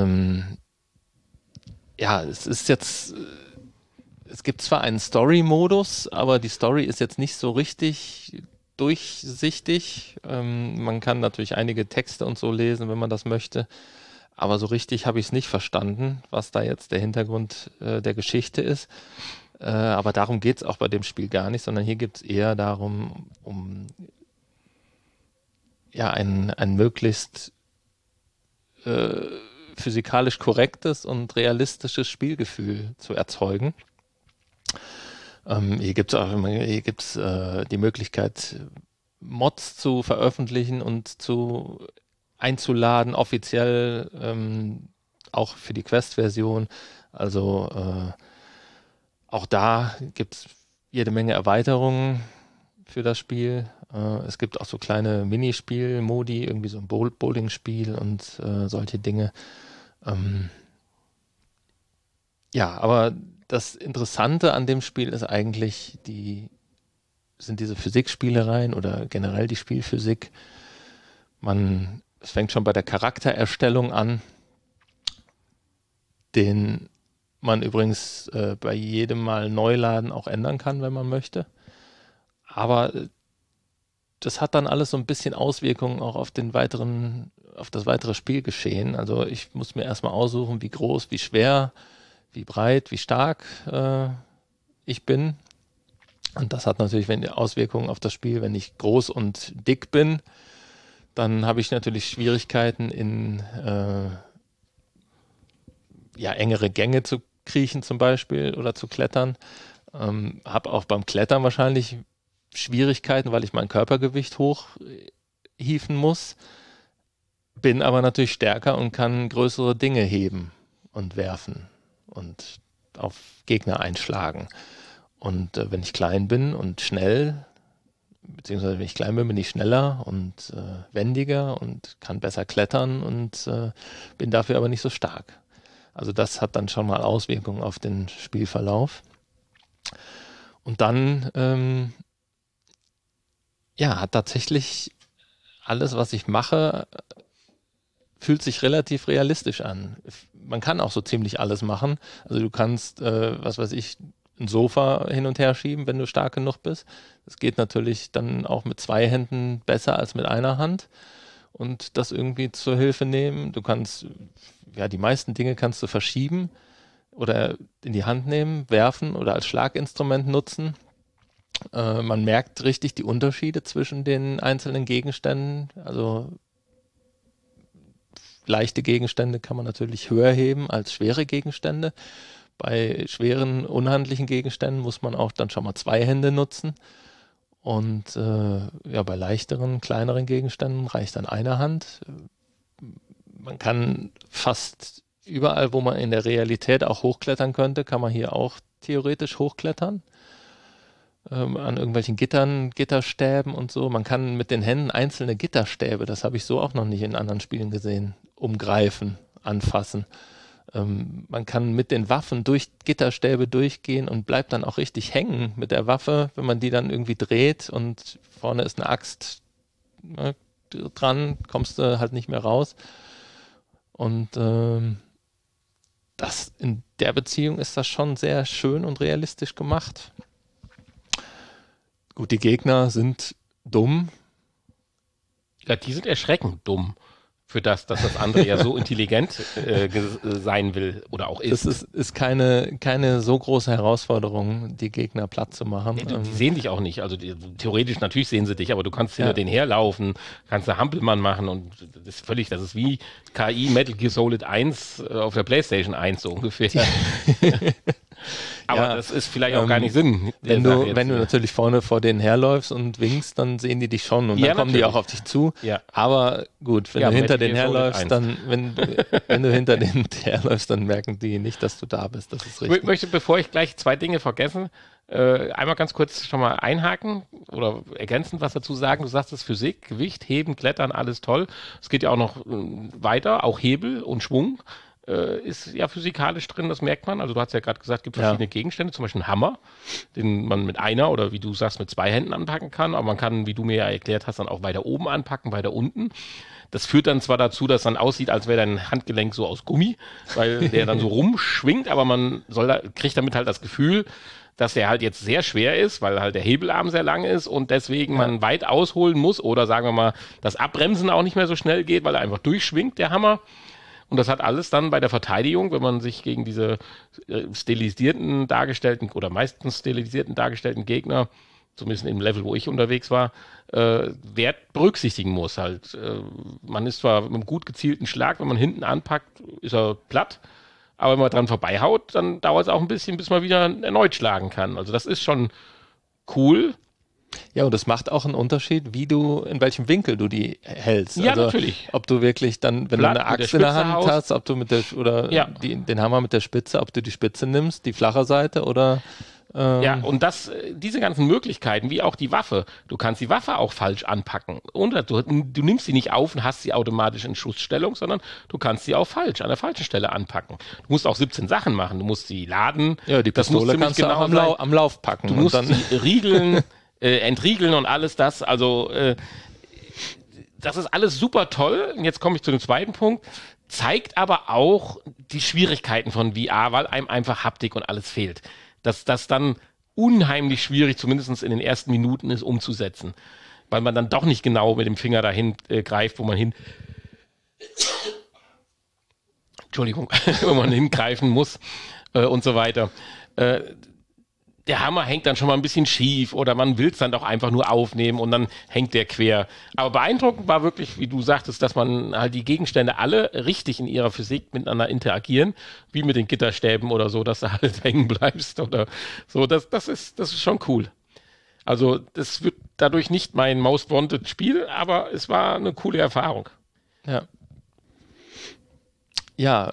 ja, es ist jetzt, es gibt zwar einen Story-Modus, aber die Story ist jetzt nicht so richtig durchsichtig. Man kann natürlich einige Texte und so lesen, wenn man das möchte. Aber so richtig habe ich es nicht verstanden, was da jetzt der Hintergrund der Geschichte ist. Aber darum geht es auch bei dem Spiel gar nicht, sondern hier geht es eher darum, um ja, ein möglichst physikalisch korrektes und realistisches Spielgefühl zu erzeugen. Hier gibt es die Möglichkeit, Mods zu veröffentlichen und einzuladen, offiziell auch für die Quest-Version. Also auch da gibt es jede Menge Erweiterungen für das Spiel. Es gibt auch so kleine Minispiel-Modi, irgendwie so ein Bowling-Spiel und solche Dinge. Ja, aber das Interessante an dem Spiel ist eigentlich sind diese Physikspielereien oder generell die Spielphysik. Es fängt schon bei der Charaktererstellung an, den man übrigens bei jedem Mal Neuladen auch ändern kann, wenn man möchte. Aber das hat dann alles so ein bisschen Auswirkungen auch auf das weitere Spielgeschehen. Also ich muss mir erstmal aussuchen, wie groß, wie schwer, wie breit, wie stark ich bin. Und das hat natürlich Auswirkungen auf das Spiel. Wenn ich groß und dick bin, dann habe ich natürlich Schwierigkeiten in engere Gänge zu kriechen zum Beispiel oder zu klettern. Habe auch beim Klettern wahrscheinlich Schwierigkeiten, weil ich mein Körpergewicht hochhieven muss. Bin aber natürlich stärker und kann größere Dinge heben und werfen und auf Gegner einschlagen. Und wenn ich klein bin und schnell, beziehungsweise wenn ich klein bin, bin ich schneller und wendiger und kann besser klettern und bin dafür aber nicht so stark. Also das hat dann schon mal Auswirkungen auf den Spielverlauf. Und dann hat tatsächlich alles, was ich mache, fühlt sich relativ realistisch an. Man kann auch so ziemlich alles machen. Also du kannst, was weiß ich, ein Sofa hin und her schieben, wenn du stark genug bist. Das geht natürlich dann auch mit 2 Händen besser als mit einer Hand und das irgendwie zur Hilfe nehmen. Du kannst, die meisten Dinge kannst du verschieben oder in die Hand nehmen, werfen oder als Schlaginstrument nutzen. Man merkt richtig die Unterschiede zwischen den einzelnen Gegenständen. Also leichte Gegenstände kann man natürlich höher heben als schwere Gegenstände. Bei schweren, unhandlichen Gegenständen muss man auch dann schon mal 2 Hände nutzen. Und bei leichteren, kleineren Gegenständen reicht dann eine Hand. Man kann fast überall, wo man in der Realität auch hochklettern könnte, kann man hier auch theoretisch hochklettern. An irgendwelchen Gitterstäben und so. Man kann mit den Händen einzelne Gitterstäbe, das habe ich so auch noch nicht in anderen Spielen gesehen, umgreifen, anfassen. Man kann mit den Waffen durch Gitterstäbe durchgehen und bleibt dann auch richtig hängen mit der Waffe, wenn man die dann irgendwie dreht und vorne ist eine Axt, ne, dran, kommst du halt nicht mehr raus. Und das in der Beziehung ist das schon sehr schön und realistisch gemacht. Gut, die Gegner sind dumm. Ja, die sind erschreckend dumm. Für das, dass das andere ja so intelligent sein will oder auch ist. Es ist keine so große Herausforderung, die Gegner platt zu machen. Nee, die sehen dich auch nicht. Also theoretisch natürlich sehen sie dich, aber du kannst hinter denen herlaufen, kannst eine Hampelmann machen und das ist wie KI Metal Gear Solid 1 auf der PlayStation 1 so ungefähr. Ja. Aber das ist vielleicht auch gar nicht Sinn. Wenn du natürlich vorne vor denen herläufst und winkst, dann sehen die dich schon und dann kommen die auch auf dich zu. Ja. Aber gut, wenn du hinter denen herläufst, dann wenn du hinter denen herläufst, dann merken die nicht, dass du da bist. Das ist richtig. Ich möchte, bevor ich gleich zwei Dinge vergesse, einmal ganz kurz schon mal einhaken oder ergänzend was dazu sagen. Du sagst es Physik, Gewicht, Heben, Klettern, alles toll. Es geht ja auch noch weiter, auch Hebel und Schwung. Ist ja physikalisch drin, das merkt man. Also du hast ja gerade gesagt, es gibt verschiedene Gegenstände, zum Beispiel einen Hammer, den man mit einer oder wie du sagst, mit 2 Händen anpacken kann, aber man kann, wie du mir ja erklärt hast, dann auch weiter oben anpacken, weiter unten. Das führt dann zwar dazu, dass dann aussieht, als wäre dein Handgelenk so aus Gummi, weil der dann so rumschwingt, aber man kriegt damit halt das Gefühl, dass der halt jetzt sehr schwer ist, weil halt der Hebelarm sehr lang ist und deswegen man weit ausholen muss oder sagen wir mal, das Abbremsen auch nicht mehr so schnell geht, weil er einfach durchschwingt, der Hammer. Und das hat alles dann bei der Verteidigung, wenn man sich gegen diese stilisierten dargestellten oder meistens stilisierten dargestellten Gegner, zumindest im Level, wo ich unterwegs war, Wert berücksichtigen muss. Halt, man ist zwar mit einem gut gezielten Schlag, wenn man hinten anpackt, ist er platt, aber wenn man dran vorbeihaut, dann dauert es auch ein bisschen, bis man wieder erneut schlagen kann. Also das ist schon cool. Ja, und das macht auch einen Unterschied, in welchem Winkel du die hältst. Ja, also, natürlich. Ob du wirklich dann, wenn du eine Axt in der Hand hast, ob du den Hammer mit der Spitze, ob du die Spitze nimmst, die flache Seite oder... Ja, und diese ganzen Möglichkeiten, wie auch die Waffe, du kannst die Waffe auch falsch anpacken. Und du nimmst sie nicht auf und hast sie automatisch in Schussstellung, sondern du kannst sie auch falsch, an der falschen Stelle anpacken. Du musst auch 17 Sachen machen. Du musst sie laden. Ja, die Pistole kannst du auch am Lauf packen. Du musst sie riegeln, entriegeln und alles das. Also das ist alles super toll. Und jetzt komme ich zu dem zweiten Punkt. Zeigt aber auch die Schwierigkeiten von VR, weil einem einfach Haptik und alles fehlt. Dass das dann unheimlich schwierig, zumindest in den ersten Minuten, ist umzusetzen. Weil man dann doch nicht genau mit dem Finger dahin greift, wo man wo man hingreifen muss und so weiter. Der Hammer hängt dann schon mal ein bisschen schief oder man will es dann doch einfach nur aufnehmen und dann hängt der quer. Aber beeindruckend war wirklich, wie du sagtest, dass man halt die Gegenstände alle richtig in ihrer Physik miteinander interagieren, wie mit den Gitterstäben oder so, dass du halt hängen bleibst oder so. Das ist schon cool. Also das wird dadurch nicht mein Most Wanted Spiel, aber es war eine coole Erfahrung. Ja. Ja,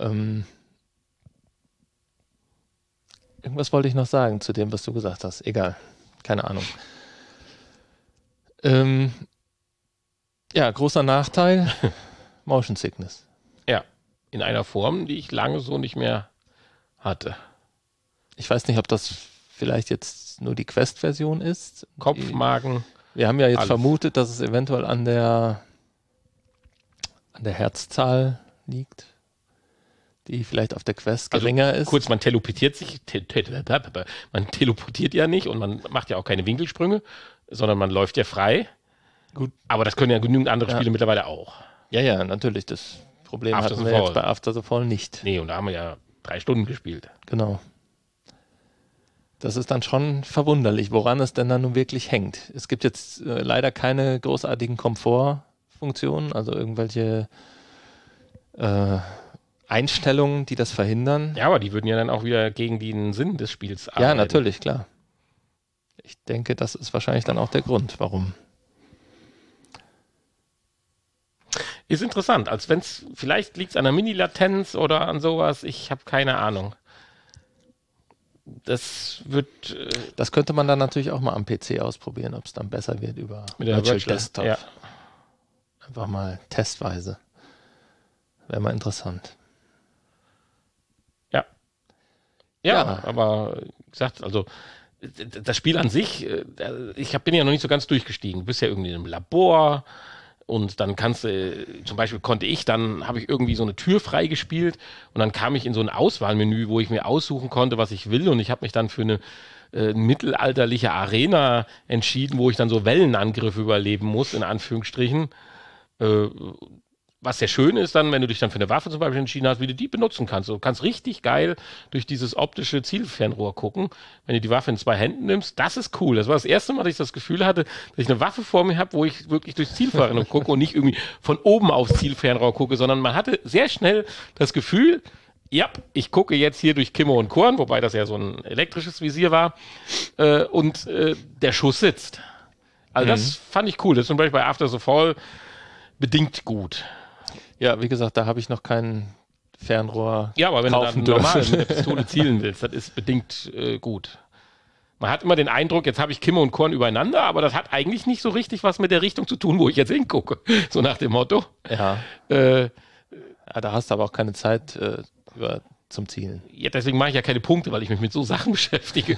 irgendwas wollte ich noch sagen zu dem, was du gesagt hast. Egal, keine Ahnung. Ja, großer Nachteil, Motion Sickness. Ja, in einer Form, die ich lange so nicht mehr hatte. Ich weiß nicht, ob das vielleicht jetzt nur die Quest-Version ist. Kopf, Magen. Wir haben ja jetzt vermutet, dass es eventuell an der Herzzahl liegt, die vielleicht auf der Quest geringer ist. Kurz, man teleportiert ja nicht und man macht ja auch keine Winkelsprünge, sondern man läuft ja frei. Gut. Aber das können ja genügend andere Spiele mittlerweile auch. Ja, natürlich. Das Problem hatten wir jetzt bei After the Fall nicht. Nee, und da haben wir ja 3 Stunden gespielt. Genau. Das ist dann schon verwunderlich, woran es denn dann nun wirklich hängt. Es gibt jetzt leider keine großartigen Komfortfunktionen, also irgendwelche Einstellungen, die das verhindern. Ja, aber die würden ja dann auch wieder gegen den Sinn des Spiels arbeiten. Ja, natürlich, klar. Ich denke, das ist wahrscheinlich dann auch der Grund, warum. Ist interessant, als wenn es, vielleicht liegt es an der Mini-Latenz oder an sowas, ich habe keine Ahnung. Das könnte man dann natürlich auch mal am PC ausprobieren, ob es dann besser wird über mit der Virtual Desktop. Ja. Einfach mal testweise. Wäre mal interessant. Ja, aber wie gesagt, also das Spiel an sich, bin ja noch nicht so ganz durchgestiegen. Du bist ja irgendwie in einem Labor und dann kannst du, zum Beispiel habe ich irgendwie so eine Tür freigespielt und dann kam ich in so ein Auswahlmenü, wo ich mir aussuchen konnte, was ich will und ich habe mich dann für eine mittelalterliche Arena entschieden, wo ich dann so Wellenangriffe überleben muss, in Anführungsstrichen. Was sehr schön ist dann, wenn du dich dann für eine Waffe zum Beispiel entschieden hast, wie du die benutzen kannst. Du kannst richtig geil durch dieses optische Zielfernrohr gucken. Wenn du die Waffe in 2 Händen nimmst, das ist cool. Das war das erste Mal, dass ich das Gefühl hatte, dass ich eine Waffe vor mir habe, wo ich wirklich durchs Zielfernrohr gucke und nicht irgendwie von oben aufs Zielfernrohr gucke, sondern man hatte sehr schnell das Gefühl, ja, ich gucke jetzt hier durch Kimmer und Korn, wobei das ja so ein elektrisches Visier war, und der Schuss sitzt. Also das fand ich cool. Das ist zum Beispiel bei After the Fall bedingt gut. Ja, wie gesagt, da habe ich noch kein Fernrohr. Ja, aber wenn du dann dürfen. normal mit der Pistole zielen willst, das ist bedingt gut. Man hat immer den Eindruck, jetzt habe ich Kimmer und Korn übereinander, aber das hat eigentlich nicht so richtig was mit der Richtung zu tun, wo ich jetzt hingucke. So nach dem Motto. Ja. Da hast du aber auch keine Zeit zum Zielen. Ja, deswegen mache ich ja keine Punkte, weil ich mich mit so Sachen beschäftige.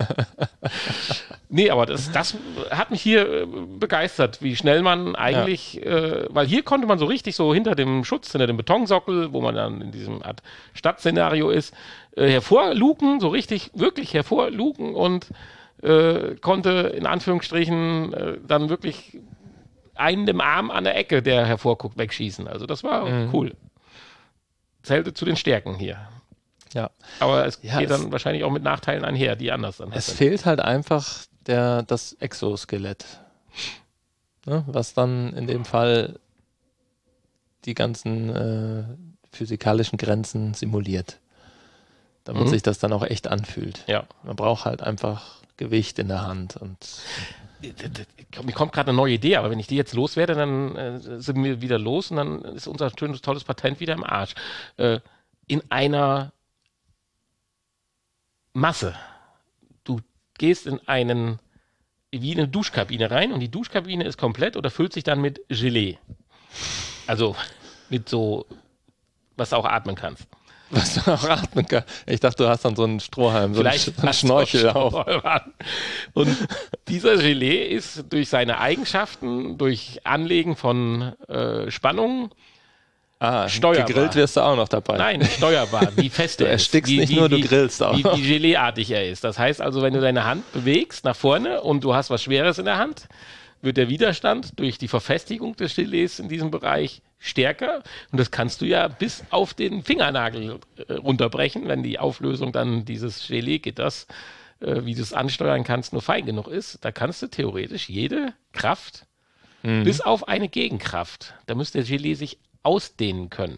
Nee, aber das hat mich hier begeistert, wie schnell man eigentlich, weil hier konnte man so richtig so hinter dem Schutz, hinter dem Betonsockel, wo man dann in diesem Art Stadtszenario ist, hervorluken, so richtig, wirklich hervorluken und konnte in Anführungsstrichen dann wirklich einen im Arm an der Ecke, der hervorguckt, wegschießen. Also das war cool. Zählte zu den Stärken hier. Ja. Aber es geht dann wahrscheinlich auch mit Nachteilen einher, die anders dann Es fehlt halt einfach das Exoskelett. Ne? Was dann in dem Fall die ganzen physikalischen Grenzen simuliert. Damit sich das dann auch echt anfühlt. Ja. Man braucht halt einfach Gewicht in der Hand. Und mir kommt gerade eine neue Idee, aber wenn ich die jetzt loswerde, dann sind wir wieder los und dann ist unser schönes, tolles Patent wieder im Arsch. In einer Masse. Du gehst wie eine Duschkabine rein und die Duschkabine ist komplett oder füllt sich dann mit Gelee. Also mit so, was du auch atmen kannst. was du auch atmen kannst. Ich dachte, du hast dann so einen Strohhalm, so einen Schnorchel auf. Und dieser Gelee ist durch seine Eigenschaften, durch Anlegen von Spannungen, steuerbar. Gegrillt wirst du auch noch dabei. Nein, steuerbar, wie fest er ist. Du erstickst nicht nur, du grillst auch. Wie Geleeartig er ist. Das heißt also, wenn du deine Hand bewegst nach vorne und du hast was Schweres in der Hand, wird der Widerstand durch die Verfestigung des Gelees in diesem Bereich stärker. Und das kannst du ja bis auf den Fingernagel runterbrechen, wenn die Auflösung dann dieses Gelee-Gitters, wie du es ansteuern kannst, nur fein genug ist. Da kannst du theoretisch jede Kraft, bis auf eine Gegenkraft, da müsste der Gelee sich ausdehnen können.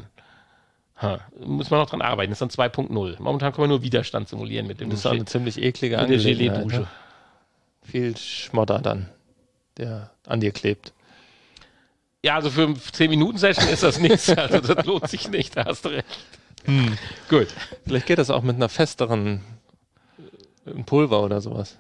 Muss man noch dran arbeiten. Das ist dann 2.0. Momentan kann man nur Widerstand simulieren mit dem Das ist auch eine ziemlich eklige mit der Angelegenheit. Gelee-Dusche. Ne? Viel Schmodder dann, der an dir klebt. Ja, also für 10-Minuten-Session ist das nichts. Also das lohnt sich nicht, da hast du recht. Gut. Vielleicht geht das auch mit einer festeren Pulver oder sowas.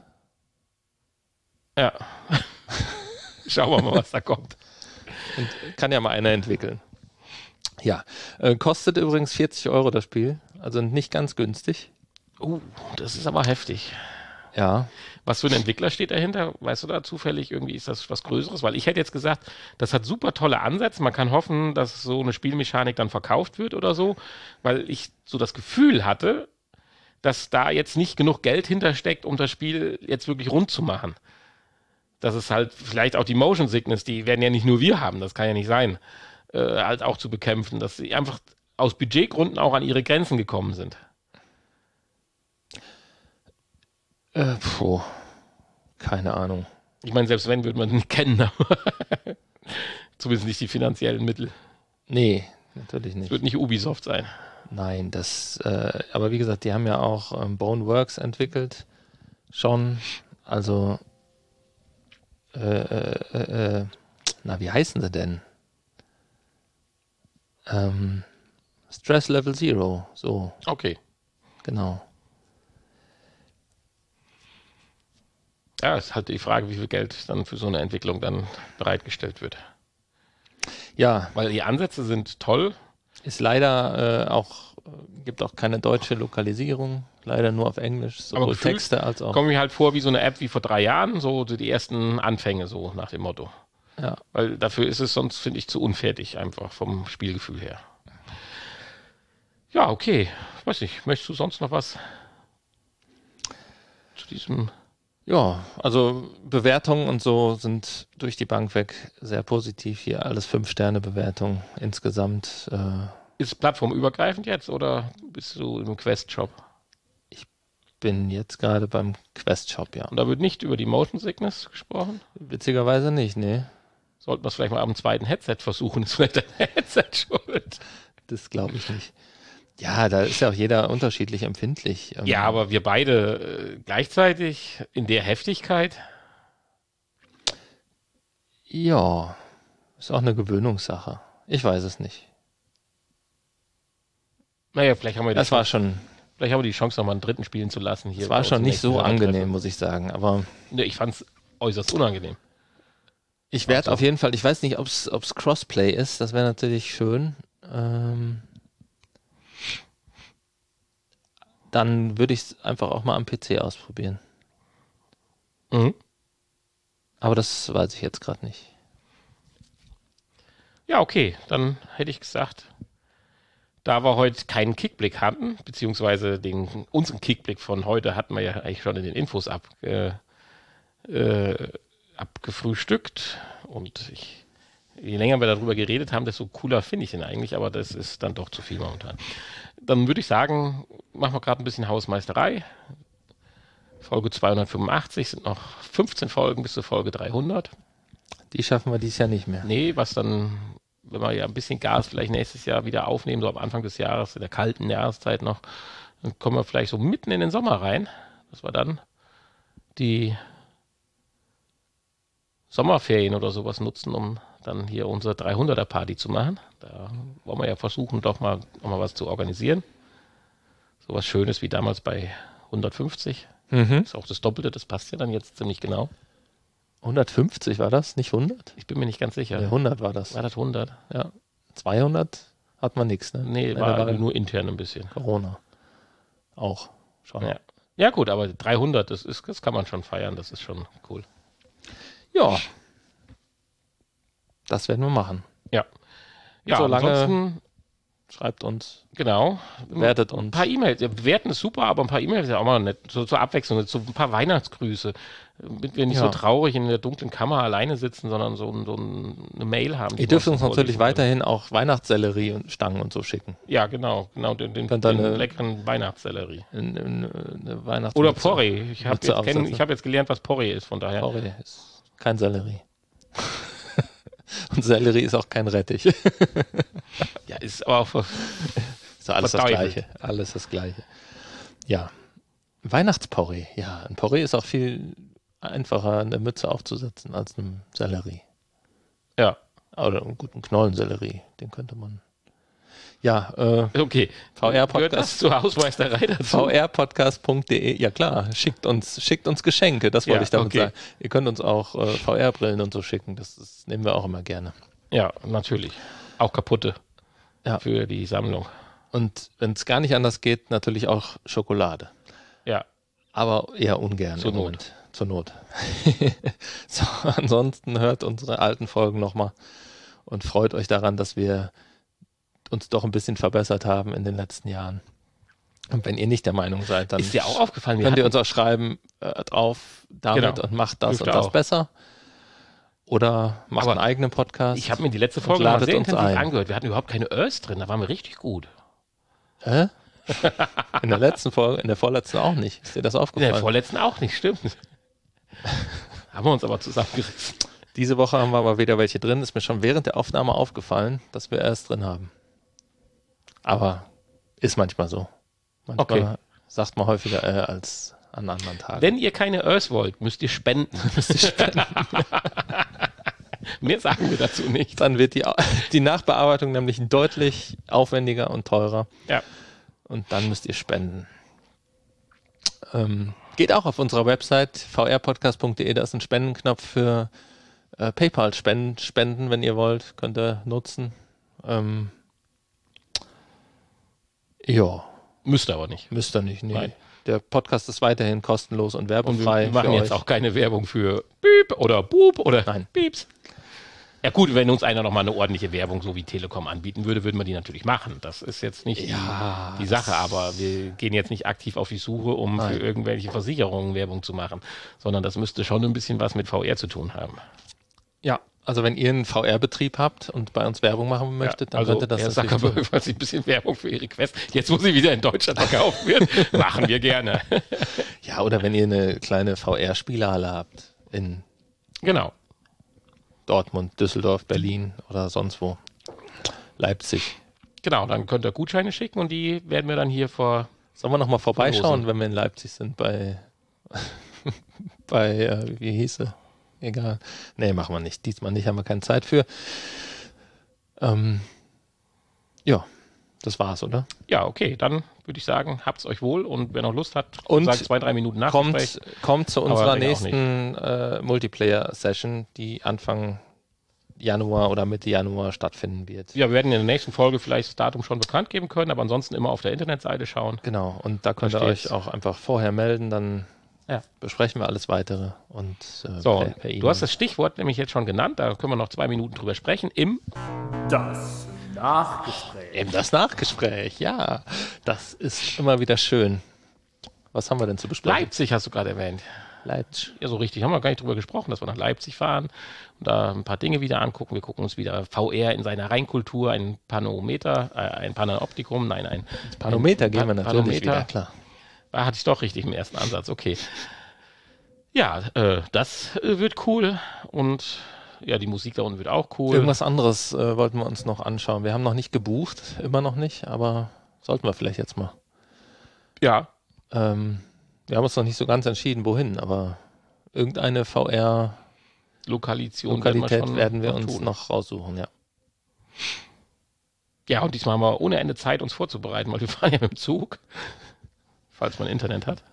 Ja. Schauen wir mal, was da kommt. Und kann ja mal einer entwickeln. Ja, kostet übrigens 40 € das Spiel, also nicht ganz günstig. Das ist aber heftig. Ja. Was für ein Entwickler steht dahinter? Weißt du da zufällig, irgendwie ist das was Größeres? Weil ich hätte jetzt gesagt, das hat super tolle Ansätze. Man kann hoffen, dass so eine Spielmechanik dann verkauft wird oder so, weil ich so das Gefühl hatte, dass da jetzt nicht genug Geld hintersteckt, um das Spiel jetzt wirklich rund zu machen. Das ist halt vielleicht auch die Motion Sickness, die werden ja nicht nur wir haben, das kann ja nicht sein, halt auch zu bekämpfen, dass sie einfach aus Budgetgründen auch an ihre Grenzen gekommen sind. Keine Ahnung. Ich meine, selbst wenn, würde man ihn kennen, aber zumindest nicht die finanziellen Mittel. Nee, natürlich nicht. Es wird nicht Ubisoft sein. Nein, aber wie gesagt, die haben ja auch Boneworks entwickelt, schon, also wie heißen sie denn? Stress Level Zero, so. Okay. Genau. Ja, ist halt die Frage, wie viel Geld dann für so eine Entwicklung dann bereitgestellt wird. Ja. Weil die Ansätze sind toll. Ist leider auch Gibt auch keine deutsche Lokalisierung, leider nur auf Englisch, sowohl gefühlt Texte als auch. Kommt mir halt vor wie so eine App wie vor 3 Jahren, so die ersten Anfänge, so nach dem Motto. Ja. Weil dafür ist es sonst, finde ich, zu unfertig einfach vom Spielgefühl her. Ja, okay. Weiß nicht, möchtest du sonst noch was zu diesem... Ja, also Bewertungen und so sind durch die Bank weg sehr positiv hier. Alles 5-Sterne-Bewertungen insgesamt. Ist es plattformübergreifend jetzt oder bist du im Quest-Shop? Bin jetzt gerade beim Quest-Shop, ja. Und da wird nicht über die Motion Sickness gesprochen? Witzigerweise nicht, nee. Sollten wir es vielleicht mal am zweiten Headset versuchen? Ist vielleicht dein Headset schuld? Das glaube ich nicht. Ja, da ist ja auch jeder unterschiedlich empfindlich. Ja, aber wir beide gleichzeitig in der Heftigkeit? Ja, ist auch eine Gewöhnungssache. Ich weiß es nicht. Naja, vielleicht haben wir Das war schon, vielleicht haben wir die Chance, noch mal einen dritten spielen zu lassen. Hier das war bei schon uns im nicht so nächsten angenehm, Hörertreffen. muss ich sagen. Aber Nee, ich fand es äußerst unangenehm. ich werde auf jeden Fall, ich weiß nicht, ob es Crossplay ist, das wäre natürlich schön. Dann würde ich es einfach auch mal am PC ausprobieren. Mhm. Aber das weiß ich jetzt gerade nicht. Ja, okay, dann hätte ich gesagt, da wir heute keinen Kickblick hatten, beziehungsweise unseren Kickblick von heute hatten wir ja eigentlich schon in den Infos abgefrühstückt. Und je länger wir darüber geredet haben, desto cooler finde ich ihn eigentlich, aber das ist dann doch zu viel momentan. Dann würde ich sagen, machen wir gerade ein bisschen Hausmeisterei. Folge 285 sind noch 15 Folgen bis zur Folge 300. Die schaffen wir dieses Jahr nicht mehr. Nee, was dann, wenn wir ja ein bisschen Gas vielleicht nächstes Jahr wieder aufnehmen, so am Anfang des Jahres, in der kalten Jahreszeit noch, dann kommen wir vielleicht so mitten in den Sommer rein, dass wir dann die Sommerferien oder sowas nutzen, um dann hier unsere 300er-Party zu machen. Da wollen wir ja versuchen, doch mal was zu organisieren. Sowas Schönes wie damals bei 150. Ist auch das Doppelte, das passt ja dann jetzt ziemlich genau. 150 war das, nicht 100? Ich bin mir nicht ganz sicher. Nee, 100 war das. War das 100? Ja. 200 hat man nichts, ne? Nee, da war nur intern ein bisschen. Corona. Auch schon. Ja. Ja gut, aber 300, das kann man schon feiern, das ist schon cool. Ja. Das werden wir machen. Ja. Ja, Solange- ansonsten, Schreibt uns, genau. bewertet Ein uns. paar E-Mails. Ja, bewerten ist super, aber ein paar E-Mails ist ja auch mal nett. So zur Abwechslung, so ein paar Weihnachtsgrüße. Damit wir nicht Ja. so traurig in der dunklen Kammer alleine sitzen, sondern so eine Mail haben. die Ihr wir dürft uns natürlich vorlesen können. weiterhin auch Weihnachtssellerie und Stangen und so schicken. Ja, genau. Den Könnt ihr eine- leckeren Weihnachtssellerie. Eine Weihnachts- Oder Porree. Ich habe Mütze jetzt, aufsetzen. hab jetzt gelernt, was Porree ist, von daher. Porree ist kein Sellerie. Und Sellerie ist auch kein Rettich. Ja, ist aber auch Ist alles das Verteufelt. Gleiche. Alles das Gleiche. Ja. Weihnachtsporree. Ja, ein Porree ist auch viel einfacher, eine Mütze aufzusetzen als eine Sellerie. ja. Oder einen guten Knollensellerie. Den könnte man. Ja, Okay. VR-Podcast. Gehört das zur Hausmeisterei dazu? vrpodcast.de. Ja klar, schickt uns Geschenke, das wollte Ja, ich damit okay. sagen. Ihr könnt uns auch VR-Brillen und so schicken, das nehmen wir auch immer gerne. Ja, natürlich. Auch kaputte. Ja. Für die Sammlung. Und wenn es gar nicht anders geht, natürlich auch Schokolade. Ja. Aber eher ungern. Zur im Not. Moment. Zur Not. So, ansonsten hört unsere alten Folgen nochmal und freut euch daran, dass wir uns doch ein bisschen verbessert haben in den letzten Jahren. Und wenn ihr nicht der Meinung seid, dann Ist dir auch aufgefallen, könnt ihr uns auch schreiben, drauf damit Genau. und macht das Dürfte und das auch. besser. Oder macht Aber einen eigenen Podcast. ich habe mir die letzte und Folge mal ladet sehr uns intensiv ein. angehört. Wir hatten überhaupt keine Örs drin, da waren wir richtig gut. Hä? In der letzten Folge, in der vorletzten auch nicht. Ist dir das In aufgefallen? der vorletzten auch nicht, stimmt. Haben wir uns aber zusammengerissen. Diese Woche haben wir aber wieder welche drin. Ist mir schon während der Aufnahme aufgefallen, dass wir erst drin haben. Aber ist manchmal so. Manchmal Okay. sagt man häufiger als an anderen Tagen. Wenn ihr keine Örs wollt, müsst ihr spenden. Mehr sagen wir dazu nicht. Dann wird die Nachbearbeitung nämlich deutlich aufwendiger und teurer. Ja. Und dann müsst ihr spenden. Geht auch auf unserer Website vrpodcast.de, da ist ein Spendenknopf für PayPal-Spenden, wenn ihr wollt, könnt ihr nutzen. Ja, Müsste aber nicht. müsst ihr nicht. Nee. Nein. Der Podcast ist weiterhin kostenlos und Und werbefrei. wir machen für jetzt euch. auch keine Werbung für Piep oder Boop oder Nein. Pieps. Ja gut, wenn uns einer nochmal eine ordentliche Werbung so wie Telekom anbieten würde, würden wir die natürlich machen. Das ist jetzt nicht die Sache, aber wir gehen jetzt nicht aktiv auf die Suche, um für irgendwelche Versicherungen Werbung zu machen, sondern das müsste schon ein bisschen was mit VR zu tun haben. Ja, also wenn ihr einen VR-Betrieb habt und bei uns Werbung machen möchtet, dann könnt ihr das Herr natürlich tun. Zuckerberg, falls Sie ein bisschen Werbung für Ihre Quest, jetzt wo sie wieder in Deutschland verkauft wird, machen wir gerne. Ja, oder wenn ihr eine kleine VR-Spielhalle habt in Genau. Dortmund, Düsseldorf, Berlin oder sonst wo. Leipzig. Genau, dann könnt ihr Gutscheine schicken und die werden wir dann hier vor... Sollen wir nochmal vorbeischauen, Verlosen. wenn wir in Leipzig sind bei wie hieß sie? Egal. Nee, machen wir nicht. Diesmal nicht, haben wir keine Zeit für. Ja, das war's, oder? Ja, okay, dann würde ich sagen, habt's euch wohl und wer noch Lust hat, Und sagt 2-3 Minuten Nachgespräch. Kommt zu Aber unserer länger auch nächsten Multiplayer-Session, die Anfang Januar oder Mitte Januar stattfinden wird. Ja, wir werden in der nächsten Folge vielleicht das Datum schon bekannt geben können, aber ansonsten immer auf der Internetseite schauen. Genau, und da könnt ihr Versteht's. euch auch einfach vorher melden, dann Ja. besprechen wir alles Weitere. Und So, per E-Mail. du hast das Stichwort nämlich jetzt schon genannt, da können wir noch 2 Minuten drüber sprechen. Das Nachgespräch. Eben das Nachgespräch, ja. Das ist immer wieder schön. Was haben wir denn zu besprechen? Leipzig hast du gerade erwähnt. Leipzig. Ja, so richtig haben wir gar nicht drüber gesprochen, dass wir nach Leipzig fahren und da ein paar Dinge wieder angucken. Wir gucken uns wieder VR in seiner Reinkultur, ein Panoptikum, nein, ein Panometer gehen wir Pan- natürlich Panometer. wieder, klar. Da hatte ich doch richtig im ersten Ansatz, okay. Ja, das wird cool und ja, die Musik da unten wird auch cool. Irgendwas anderes wollten wir uns noch anschauen. Wir haben noch nicht gebucht, immer noch nicht, aber sollten wir vielleicht jetzt mal. Ja, Wir haben uns noch nicht so ganz entschieden, wohin, aber irgendeine VR-Lokalität Lokalität werden wir uns tun. noch raussuchen, ja. Ja, und diesmal haben wir ohne Ende Zeit, uns vorzubereiten, weil wir fahren ja mit dem Zug, falls man Internet hat.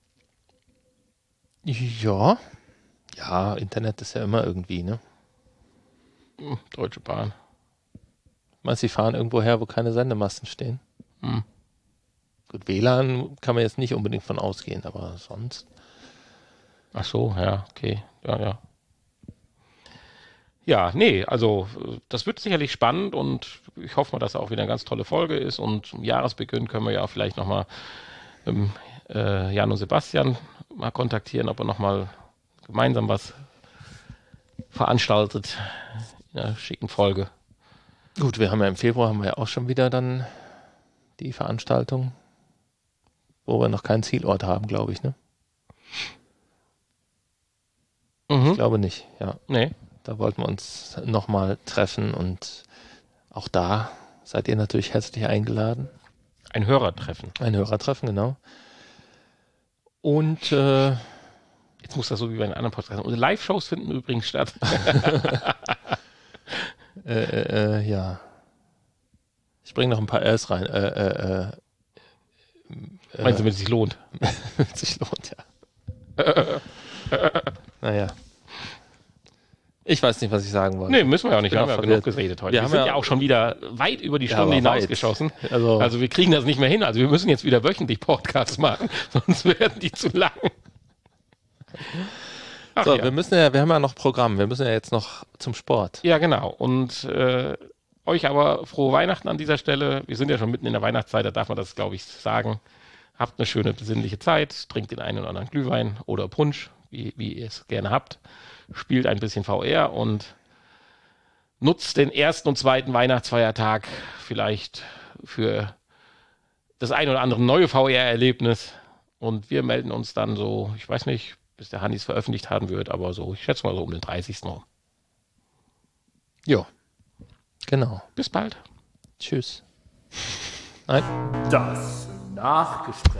Ja. Ja, Internet ist ja immer irgendwie, ne? Deutsche Bahn. Meinst du, sie fahren irgendwo her, wo keine Sendemasten stehen? Hm. Gut, WLAN kann man jetzt nicht unbedingt von ausgehen, aber sonst. Ach so, ja, okay. Ja. Ja, nee, also das wird sicherlich spannend und ich hoffe mal, dass auch wieder eine ganz tolle Folge ist und zum Jahresbeginn können wir ja auch vielleicht nochmal Jan und Sebastian mal kontaktieren, ob er nochmal gemeinsam was veranstaltet in einer schicken Folge. Gut, wir haben ja im Februar haben wir ja auch schon wieder dann die Veranstaltung, wo wir noch keinen Zielort haben, glaube ich, ne? Ich glaube nicht, ja. Nee. Da wollten wir uns nochmal treffen und auch da seid ihr natürlich herzlich eingeladen. Ein Hörertreffen. Ein Hörertreffen, genau. Und Jetzt muss das so wie bei den anderen Podcasts. Unsere Live-Shows finden übrigens statt. ja. Ich bringe noch ein paar Rs rein. Meinst du, wenn es sich lohnt? Wenn es sich lohnt, ja. Naja. Ich weiß nicht, was ich sagen wollte. Nee, müssen wir ja auch nicht. Wir bin haben ja auch genug verwirrt. geredet heute. Wir Wir haben sind ja- ja auch schon wieder weit über die Ja, Stunde aber weit. hinausgeschossen. Also- Also wir kriegen das nicht mehr hin. Also wir müssen jetzt wieder wöchentlich Podcasts machen, sonst werden die zu lang. Ach, So, ja. wir haben ja noch Programm. Wir müssen ja jetzt noch zum Sport. Ja, genau. Und euch aber frohe Weihnachten an dieser Stelle. Wir sind ja schon mitten in der Weihnachtszeit, da darf man das, glaube ich, sagen. Habt eine schöne, besinnliche Zeit. Trinkt den einen oder anderen Glühwein oder Punsch, wie ihr es gerne habt. Spielt ein bisschen VR und nutzt den ersten und zweiten Weihnachtsfeiertag vielleicht für das ein oder andere neue VR-Erlebnis. Und wir melden uns dann so, ich weiß nicht, bis der Hanni es veröffentlicht haben wird, aber so, ich schätze mal so um den 30. rum. Ja. Genau. Bis bald. Tschüss. Nein. Das Nachgespräch.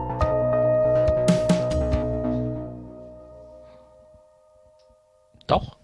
Doch.